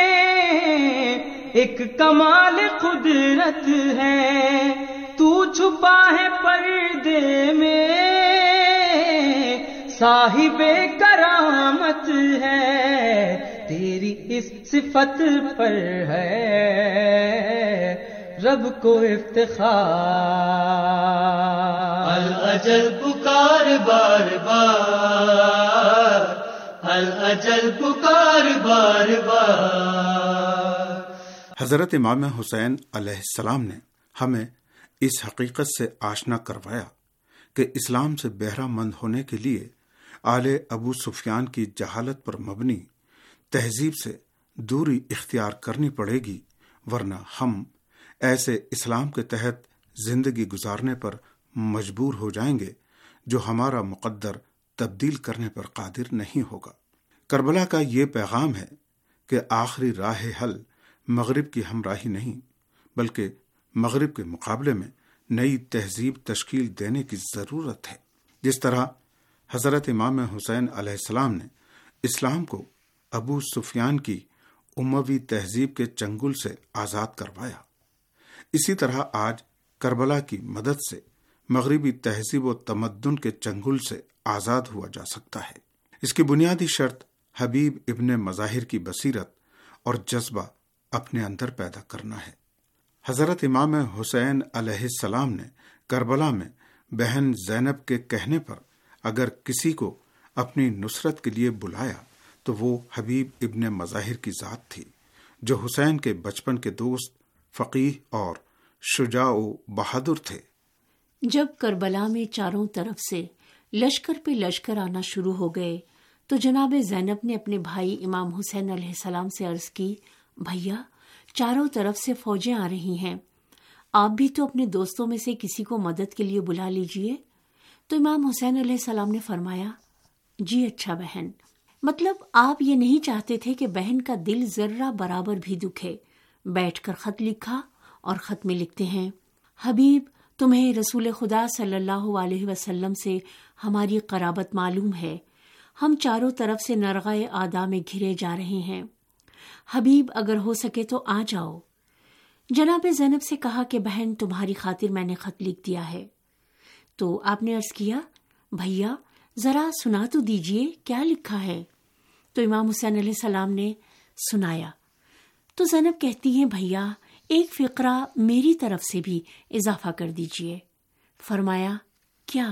[SPEAKER 2] ایک کمال قدرت ہے، تو چھپا ہے پردے میں صاحب کرامت ہے، تیری اس صفت پر ہے رب کو افتخار۔
[SPEAKER 5] الاجل پکار بار بار، الاجل پکار بار بار۔
[SPEAKER 7] حضرت امام حسین علیہ السلام نے ہمیں اس حقیقت سے آشنا کروایا کہ اسلام سے بہرہ مند ہونے کے لیے آل ابو سفیان کی جہالت پر مبنی تہذیب سے دوری اختیار کرنی پڑے گی، ورنہ ہم ایسے اسلام کے تحت زندگی گزارنے پر مجبور ہو جائیں گے جو ہمارا مقدر تبدیل کرنے پر قادر نہیں ہوگا۔ کربلا کا یہ پیغام ہے کہ آخری راہ حل مغرب کی ہمراہی نہیں، بلکہ مغرب کے مقابلے میں نئی تہذیب تشکیل دینے کی ضرورت ہے۔ جس طرح حضرت امام حسین علیہ السلام نے اسلام کو ابو سفیان کی اموی تہذیب کے چنگل سے آزاد کروایا، اسی طرح آج کربلا کی مدد سے مغربی تہذیب و تمدن کے چنگل سے آزاد ہوا جا سکتا ہے۔ اس کی بنیادی شرط حبیب ابن مظاہر کی بصیرت اور جذبہ اپنے اندر پیدا کرنا ہے۔ حضرت امام حسین علیہ السلام نے کربلا میں بہن زینب کے کہنے پر اگر کسی کو اپنی نصرت کے لیے بلایا تو وہ حبیب ابن مظاہر کی ذات تھی، جو حسین کے بچپن کے دوست، فقیہ اور شجاع و بہادر تھے۔
[SPEAKER 6] جب کربلا میں چاروں طرف سے لشکر پہ لشکر آنا شروع ہو گئے تو جناب زینب نے اپنے بھائی امام حسین علیہ السلام سے عرض کی، بھیا چاروں طرف سے فوجیں آ رہی ہیں، آپ بھی تو اپنے دوستوں میں سے کسی کو مدد کے لیے بلا لیجئے۔ تو امام حسین علیہ السلام نے فرمایا، جی اچھا بہن، مطلب آپ یہ نہیں چاہتے تھے کہ بہن کا دل ذرہ برابر بھی دکھے۔ بیٹھ کر خط لکھا اور خط میں لکھتے ہیں، حبیب تمہیں رسول خدا صلی اللہ علیہ وسلم سے ہماری قرابت معلوم ہے، ہم چاروں طرف سے نرغۂ آدھا میں گھرے جا رہے ہیں، حبیب اگر ہو سکے تو آ جاؤ۔ جناب زینب سے کہا کہ بہن تمہاری خاطر میں نے خط لکھ دیا ہے۔ تو آپ نے عرض کیا، بھیا ذرا سنا تو دیجئے کیا لکھا ہے۔ تو امام حسین علیہ السلام نے سنایا تو زینب کہتی ہیں، بھیا ایک فقرہ میری طرف سے بھی اضافہ کر دیجئے۔ فرمایا، کیا؟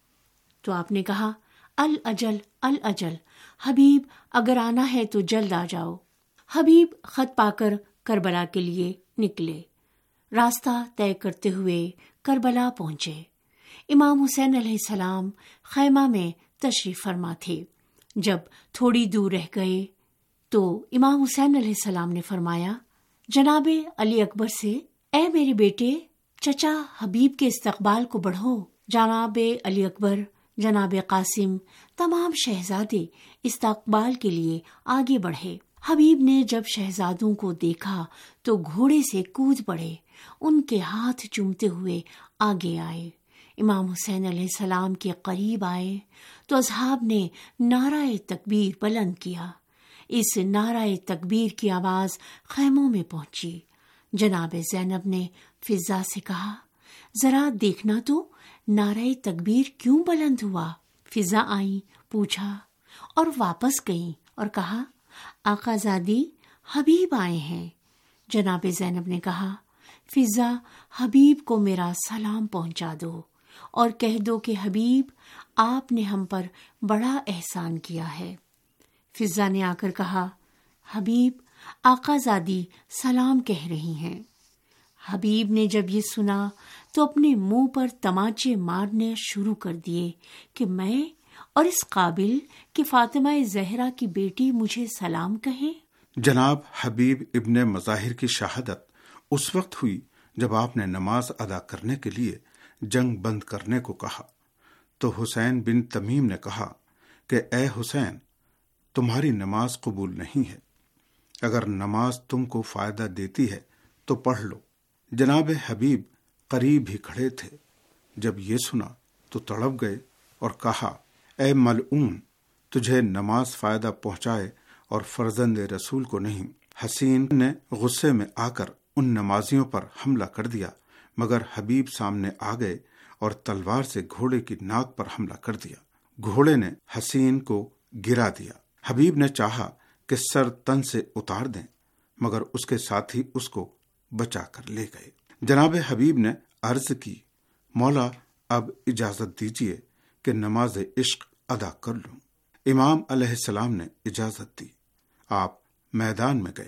[SPEAKER 6] تو آپ نے کہا، الاجل الاجل، حبیب اگر آنا ہے تو جلد آ جاؤ۔ حبیب خط پا کر کربلا کے لیے نکلے، راستہ طے کرتے ہوئے کربلا پہنچے۔ امام حسین علیہ السلام خیمہ میں تشریف فرما تھے۔ جب تھوڑی دور رہ گئے تو امام حسین علیہ السلام نے فرمایا، جناب علی اکبر سے، اے میرے بیٹے چچا حبیب کے استقبال کو بڑھو۔ جناب علی اکبر، جناب قاسم، تمام شہزادے استقبال کے لیے آگے بڑھے۔ حبیب نے جب شہزادوں کو دیکھا تو گھوڑے سے کود پڑے، ان کے ہاتھ چومتے ہوئے آگے آئے۔ امام حسین علیہ السلام کے قریب آئے تو اصحاب نے نعرہ تکبیر بلند کیا۔ اس نعرہ تکبیر کی آواز خیموں میں پہنچی۔ جناب زینب نے فضا سے کہا، ذرا دیکھنا تو نعرہ تکبیر کیوں بلند ہوا؟ فضا آئیں، پوچھا اور واپس گئیں اور کہا، آقا زادی حبیب آئے ہیں۔ جناب زینب نے کہا، فضا حبیب کو میرا سلام پہنچا دو اور کہہ دو کہ حبیب آپ نے ہم پر بڑا احسان کیا ہے۔ فضا نے آ کر کہا، حبیب آقا زادی سلام کہہ رہی ہیں۔ حبیب نے جب یہ سنا تو اپنے منہ پر تماچے مارنے شروع کر دیے کہ میں اور اس قابل کہ فاطمہ زہرا کی بیٹی مجھے سلام کہے۔
[SPEAKER 7] جناب حبیب ابن مظاہر کی شہادت اس وقت ہوئی جب آپ نے نماز ادا کرنے کے لیے جنگ بند کرنے کو کہا تو حسین بن تمیم نے کہا کہ اے حسین، تمہاری نماز قبول نہیں ہے، اگر نماز تم کو فائدہ دیتی ہے تو پڑھ لو۔ جناب حبیب قریب ہی کھڑے تھے، جب یہ سنا تو تڑپ گئے اور کہا، اے ملعون، تجھے نماز فائدہ پہنچائے اور فرزند رسول کو نہیں۔ حسین نے غصے میں آ کر ان نمازیوں پر حملہ کر دیا، مگر حبیب سامنے آ گئے اور تلوار سے گھوڑے کی ناک پر حملہ کر دیا۔ گھوڑے نے حسین کو گرا دیا۔ حبیب نے چاہا کہ سر تن سے اتار دیں، مگر اس کے ساتھی اس کو بچا کر لے گئے۔ جناب حبیب نے عرض کی، مولا اب اجازت دیجیے کہ نماز عشق ادا کر لوں۔ امام علیہ السلام نے اجازت دی۔ آپ میدان میں گئے،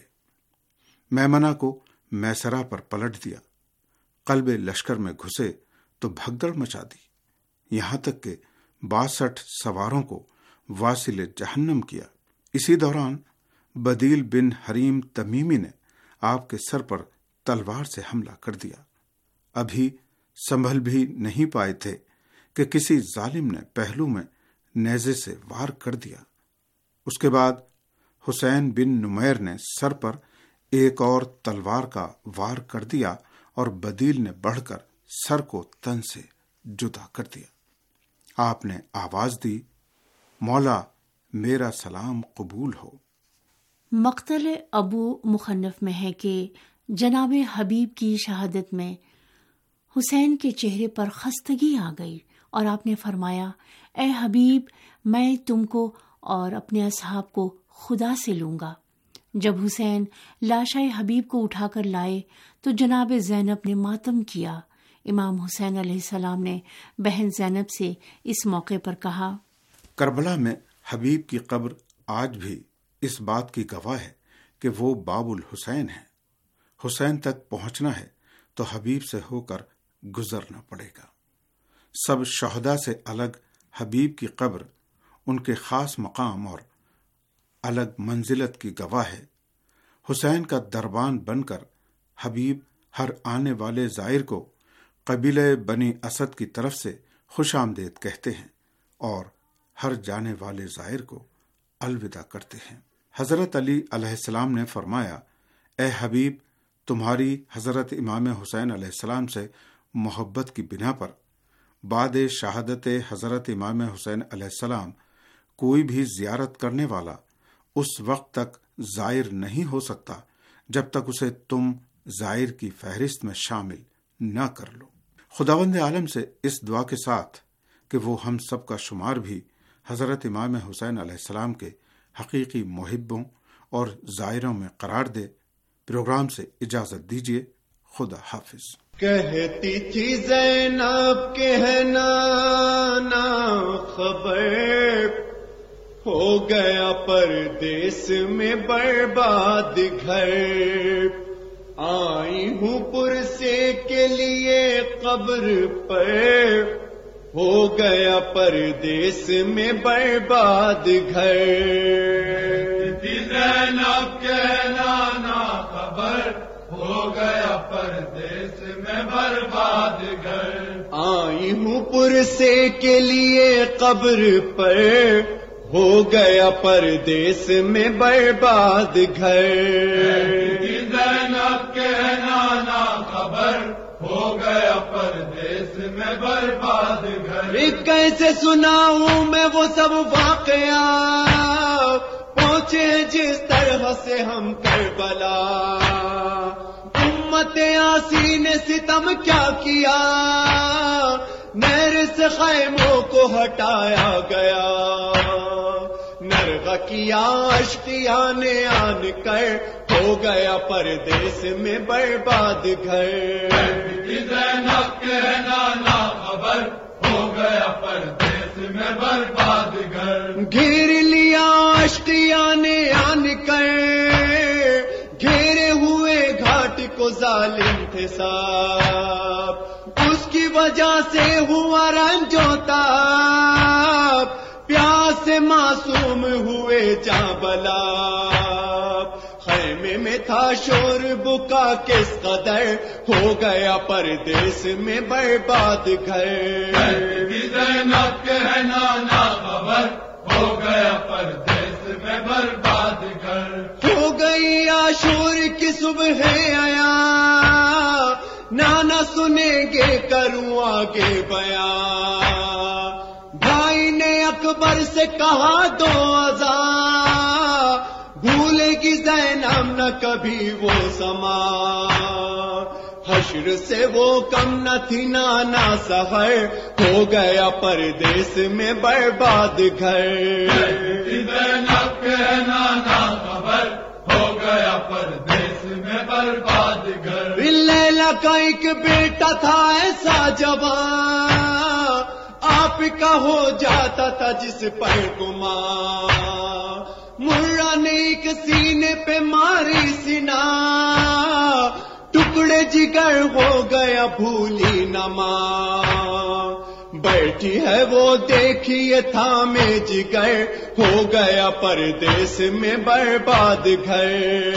[SPEAKER 7] میمنہ کو میسرہ پر پلٹ دیا، قلب لشکر میں گھسے تو بھگدڑ مچا دی، یہاں تک کہ باسٹھ سواروں کو واصل جہنم کیا۔ اسی دوران بدیل بن حریم تمیمی نے آپ کے سر پر تلوار سے حملہ کر دیا۔ ابھی سنبھل بھی نہیں پائے تھے کہ کسی ظالم نے پہلو میں نیزے سے وار کر دیا۔ اس کے بعد حسین بن نمیر نے سر پر ایک اور تلوار کا وار کر دیا اور بدیل نے بڑھ کر سر کو تن سے جدا کر دیا۔ آپ نے آواز دی، مولا میرا سلام قبول ہو۔
[SPEAKER 6] مقتل ابو مخنف میں ہے کہ جناب حبیب کی شہادت میں حسین کے چہرے پر خستگی آ گئی اور آپ نے فرمایا، اے حبیب، میں تم کو اور اپنے اصحاب کو خدا سے لوں گا۔ جب حسین لاشائے حبیب کو اٹھا کر لائے تو جناب زینب نے ماتم کیا۔ امام حسین علیہ السلام نے بہن زینب سے اس موقع پر کہا،
[SPEAKER 7] کربلا میں حبیب کی قبر آج بھی اس بات کی گواہ ہے کہ وہ باب الحسین ہے۔ حسین تک پہنچنا ہے تو حبیب سے ہو کر گزرنا پڑے گا۔ سب شہداء سے الگ حبیب کی قبر ان کے خاص مقام اور الگ منزلت کی گواہ ہے۔ حسین کا دربان بن کر حبیب ہر آنے والے زائر کو قبیلہ بنی اسد کی طرف سے خوش آمدید کہتے ہیں اور ہر جانے والے زائر کو الوداع کرتے ہیں۔ حضرت علی علیہ السلام نے فرمایا، اے حبیب، تمہاری حضرت امام حسین علیہ السلام سے محبت کی بنا پر بعد شہادت حضرت امام حسین علیہ السلام کوئی بھی زیارت کرنے والا اس وقت تک زائر نہیں ہو سکتا جب تک اسے تم زائر کی فہرست میں شامل نہ کر لو۔ خداوند عالم سے اس دعا کے ساتھ کہ وہ ہم سب کا شمار بھی حضرت امام حسین علیہ السلام کے حقیقی محبوں اور زائروں میں قرار دے، پروگرام سے اجازت دیجیے۔ خدا حافظ۔
[SPEAKER 2] کہتی تھی زینب کہ ہے نانا خبر، ہو گیا پردیس میں برباد گھر، آئی ہوں پرسے کے لیے قبر پر، ہو گیا پردیس میں برباد گھر۔
[SPEAKER 5] زینب کے نانا خبر، ہو گیا پردیس میں برباد گھر،
[SPEAKER 2] آئی ہوں پرسے کے لیے قبر پر، ہو گیا پردیس میں برباد گھر۔
[SPEAKER 5] زینب کے نانا خبر، ہو گیا پردیس میں برباد گھر۔
[SPEAKER 2] کیسے سناؤں میں وہ سب واقعہ، پہنچے جس طرح سے ہم کربلا، امت آسی نے ستم کیا کیا، نہر سے خیموں کو ہٹایا گیا، نرغ کیا اشقیاء نے آن کر، ہو گیا پردیس میں برباد گھر۔
[SPEAKER 5] زینب کے نانا خبر، ہو گیا پردیس میں برباد گھر،
[SPEAKER 2] گھیر لیا اشقیاء نے آن کر، گھیرے ہوئے گھاٹ کو ظالم تھے سب، اس کی وجہ سے ہوا رنج و تاب، پیاس سے معصوم ہوئے جاں بلا، خیمے میں تھا شور بکا کس قدر، ہو گیا پردیس میں برباد گھر۔
[SPEAKER 5] زینب کے نانا خبر، ہو گیا پردیس میں برباد گھر،
[SPEAKER 2] ہو گئی عاشور کی صبح آیا، نانا سنیں گے کروں آگے بیان، بھائی نے اکبر سے کہا دو عذاب، بھولے گی زینب نہ کبھی وہ سما، حشر سے وہ کم نہ تھی نانا سحر، ہو گیا پردیس میں برباد گھر.
[SPEAKER 5] زینب کے نانا خبر، ہو گیا پردیس میں برباد گھر.
[SPEAKER 2] لیلا کا ایک بیٹا تھا ایسا جوان، آپ کا ہو جاتا تھا جس پر گمان. مرا نے ایک سینے پہ ماری سنا، ٹکڑے جگر ہو گیا بھولی نہ ماں. بیٹھی ہے وہ دیکھیے تھامے جگر، ہو گیا پردیس میں برباد گھر.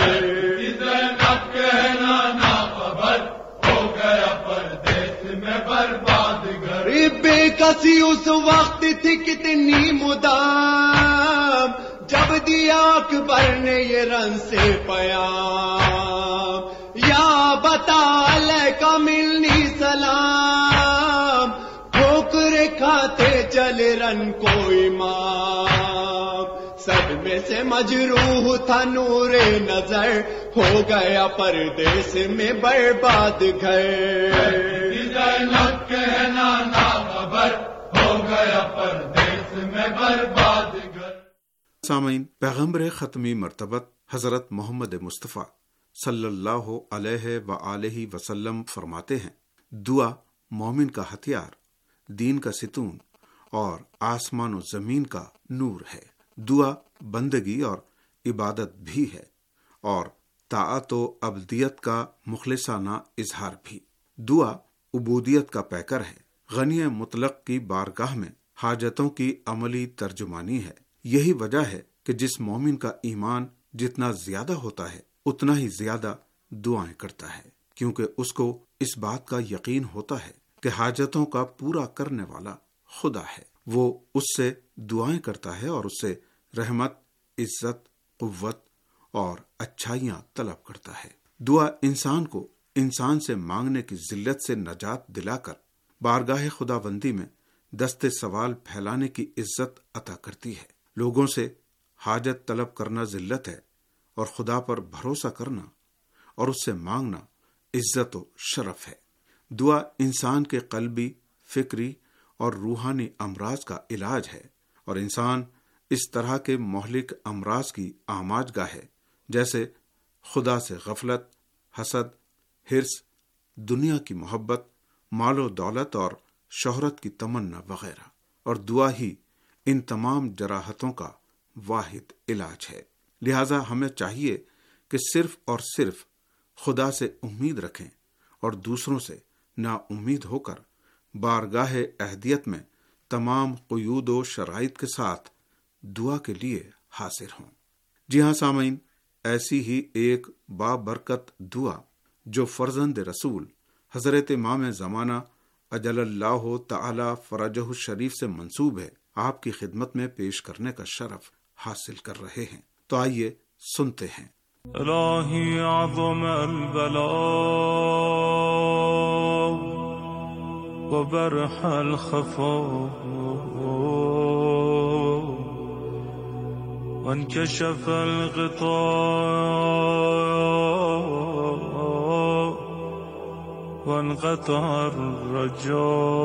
[SPEAKER 5] زینب کے نانا خبر، ہو گیا پردیس میں برباد گھر.
[SPEAKER 2] بے کسی اس وقت تھی کتنی مدام، جب دیا اکبر نے یہ رن سے پیام. یا بتا علیکہ ملنی سلام، ٹھوکرے کھاتے چلے رن کو امام. صدمے سے مجروح تھا نور نظر، ہو گیا پردیس میں برباد گھر.
[SPEAKER 5] زینب کے نانا خبر، ہو گیا پردیس میں برباد گھر.
[SPEAKER 7] سامعین، پیغمبر ختمی مرتبت حضرت محمد مصطفیٰ صلی اللہ علیہ وآلہ وسلم فرماتے ہیں، دعا مومن کا ہتھیار، دین کا ستون اور آسمان و زمین کا نور ہے. دعا بندگی اور عبادت بھی ہے اور طاعت و عبدیت کا مخلصانہ اظہار بھی. دعا عبودیت کا پیکر ہے، غنی مطلق کی بارگاہ میں حاجتوں کی عملی ترجمانی ہے. یہی وجہ ہے کہ جس مومن کا ایمان جتنا زیادہ ہوتا ہے اتنا ہی زیادہ دعائیں کرتا ہے، کیونکہ اس کو اس بات کا یقین ہوتا ہے کہ حاجتوں کا پورا کرنے والا خدا ہے. وہ اس سے دعائیں کرتا ہے اور اس سے رحمت، عزت، قوت اور اچھائیاں طلب کرتا ہے. دعا انسان کو انسان سے مانگنے کی ذلت سے نجات دلا کر بارگاہ خدا بندی میں دست سوال پھیلانے کی عزت عطا کرتی ہے. لوگوں سے حاجت طلب کرنا ذلت ہے اور خدا پر بھروسہ کرنا اور اس سے مانگنا عزت و شرف ہے. دعا انسان کے قلبی، فکری اور روحانی امراض کا علاج ہے اور انسان اس طرح کے مہلک امراض کی آماج گاہ ہے جیسے خدا سے غفلت، حسد، حرص، دنیا کی محبت، مال و دولت اور شہرت کی تمنا وغیرہ. اور دعا ہی ان تمام جراحتوں کا واحد علاج ہے. لہذا ہمیں چاہیے کہ صرف اور صرف خدا سے امید رکھیں اور دوسروں سے نا امید ہو کر بارگاہ اہدیت میں تمام قیود و شرائط کے ساتھ دعا کے لیے حاضر ہوں. جی ہاں سامعین، ایسی ہی ایک بابرکت دعا جو فرزند رسول حضرت امام زمانہ اجل اللہ تعالی فرجہ الشریف سے منسوب ہے، آپ کی خدمت میں پیش کرنے کا شرف حاصل کر رہے ہیں. تو آئیے سنتے ہیں.
[SPEAKER 8] الہی اعظم البلاء وبرح الخفاء وانكشف الغطاء وانقطع الرجاء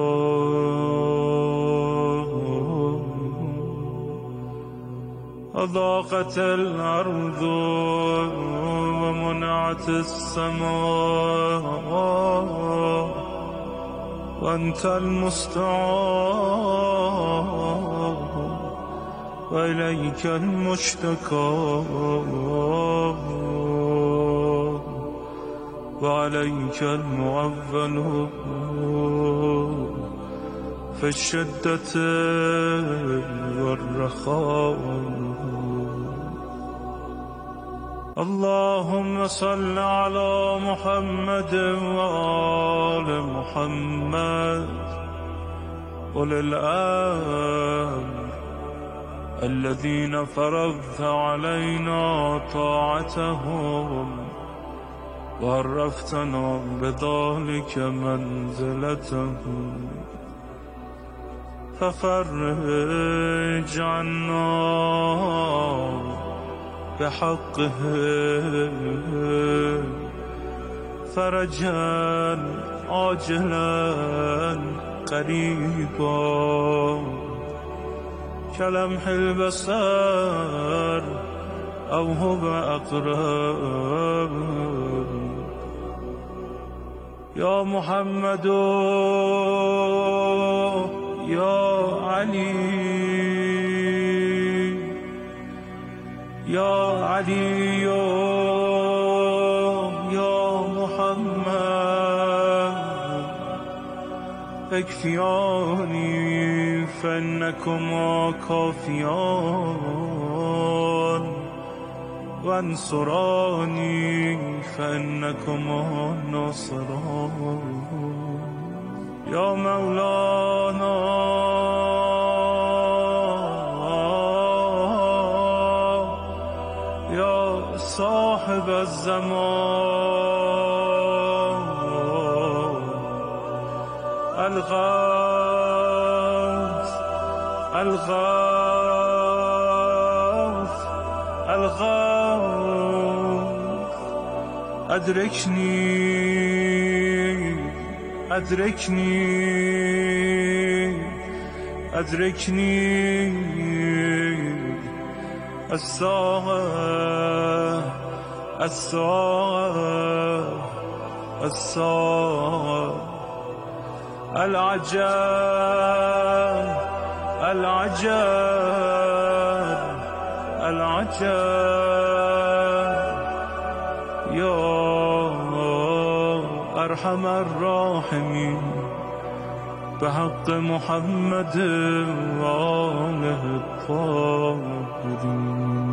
[SPEAKER 8] أضاقت الأرض ومنعت السماء وأنت المستعان وإليك المشتكى وعليك المعول في الشدة والرخاء. اللهم صل على محمد وآل محمد أولي الأمر الذين فرضت علينا طاعتهم وعرفتنا بذلك منزلتهم ففرج عنا بحقه فرجا عاجلا قريبا كلمح البصر أو هو أقرب يا محمد يا علي يا علي يا محمد اكفياني فإنكما كافيان وانصراني فإنكما ناصران يا مولانا يا صاحب الزمان الغوث الغوث الغوث أدركني أدركني أدركني الساعة الساعة الساعة العجب العجب العجب يا أرحم الراحمين بحق محمد وآله الطاهرين.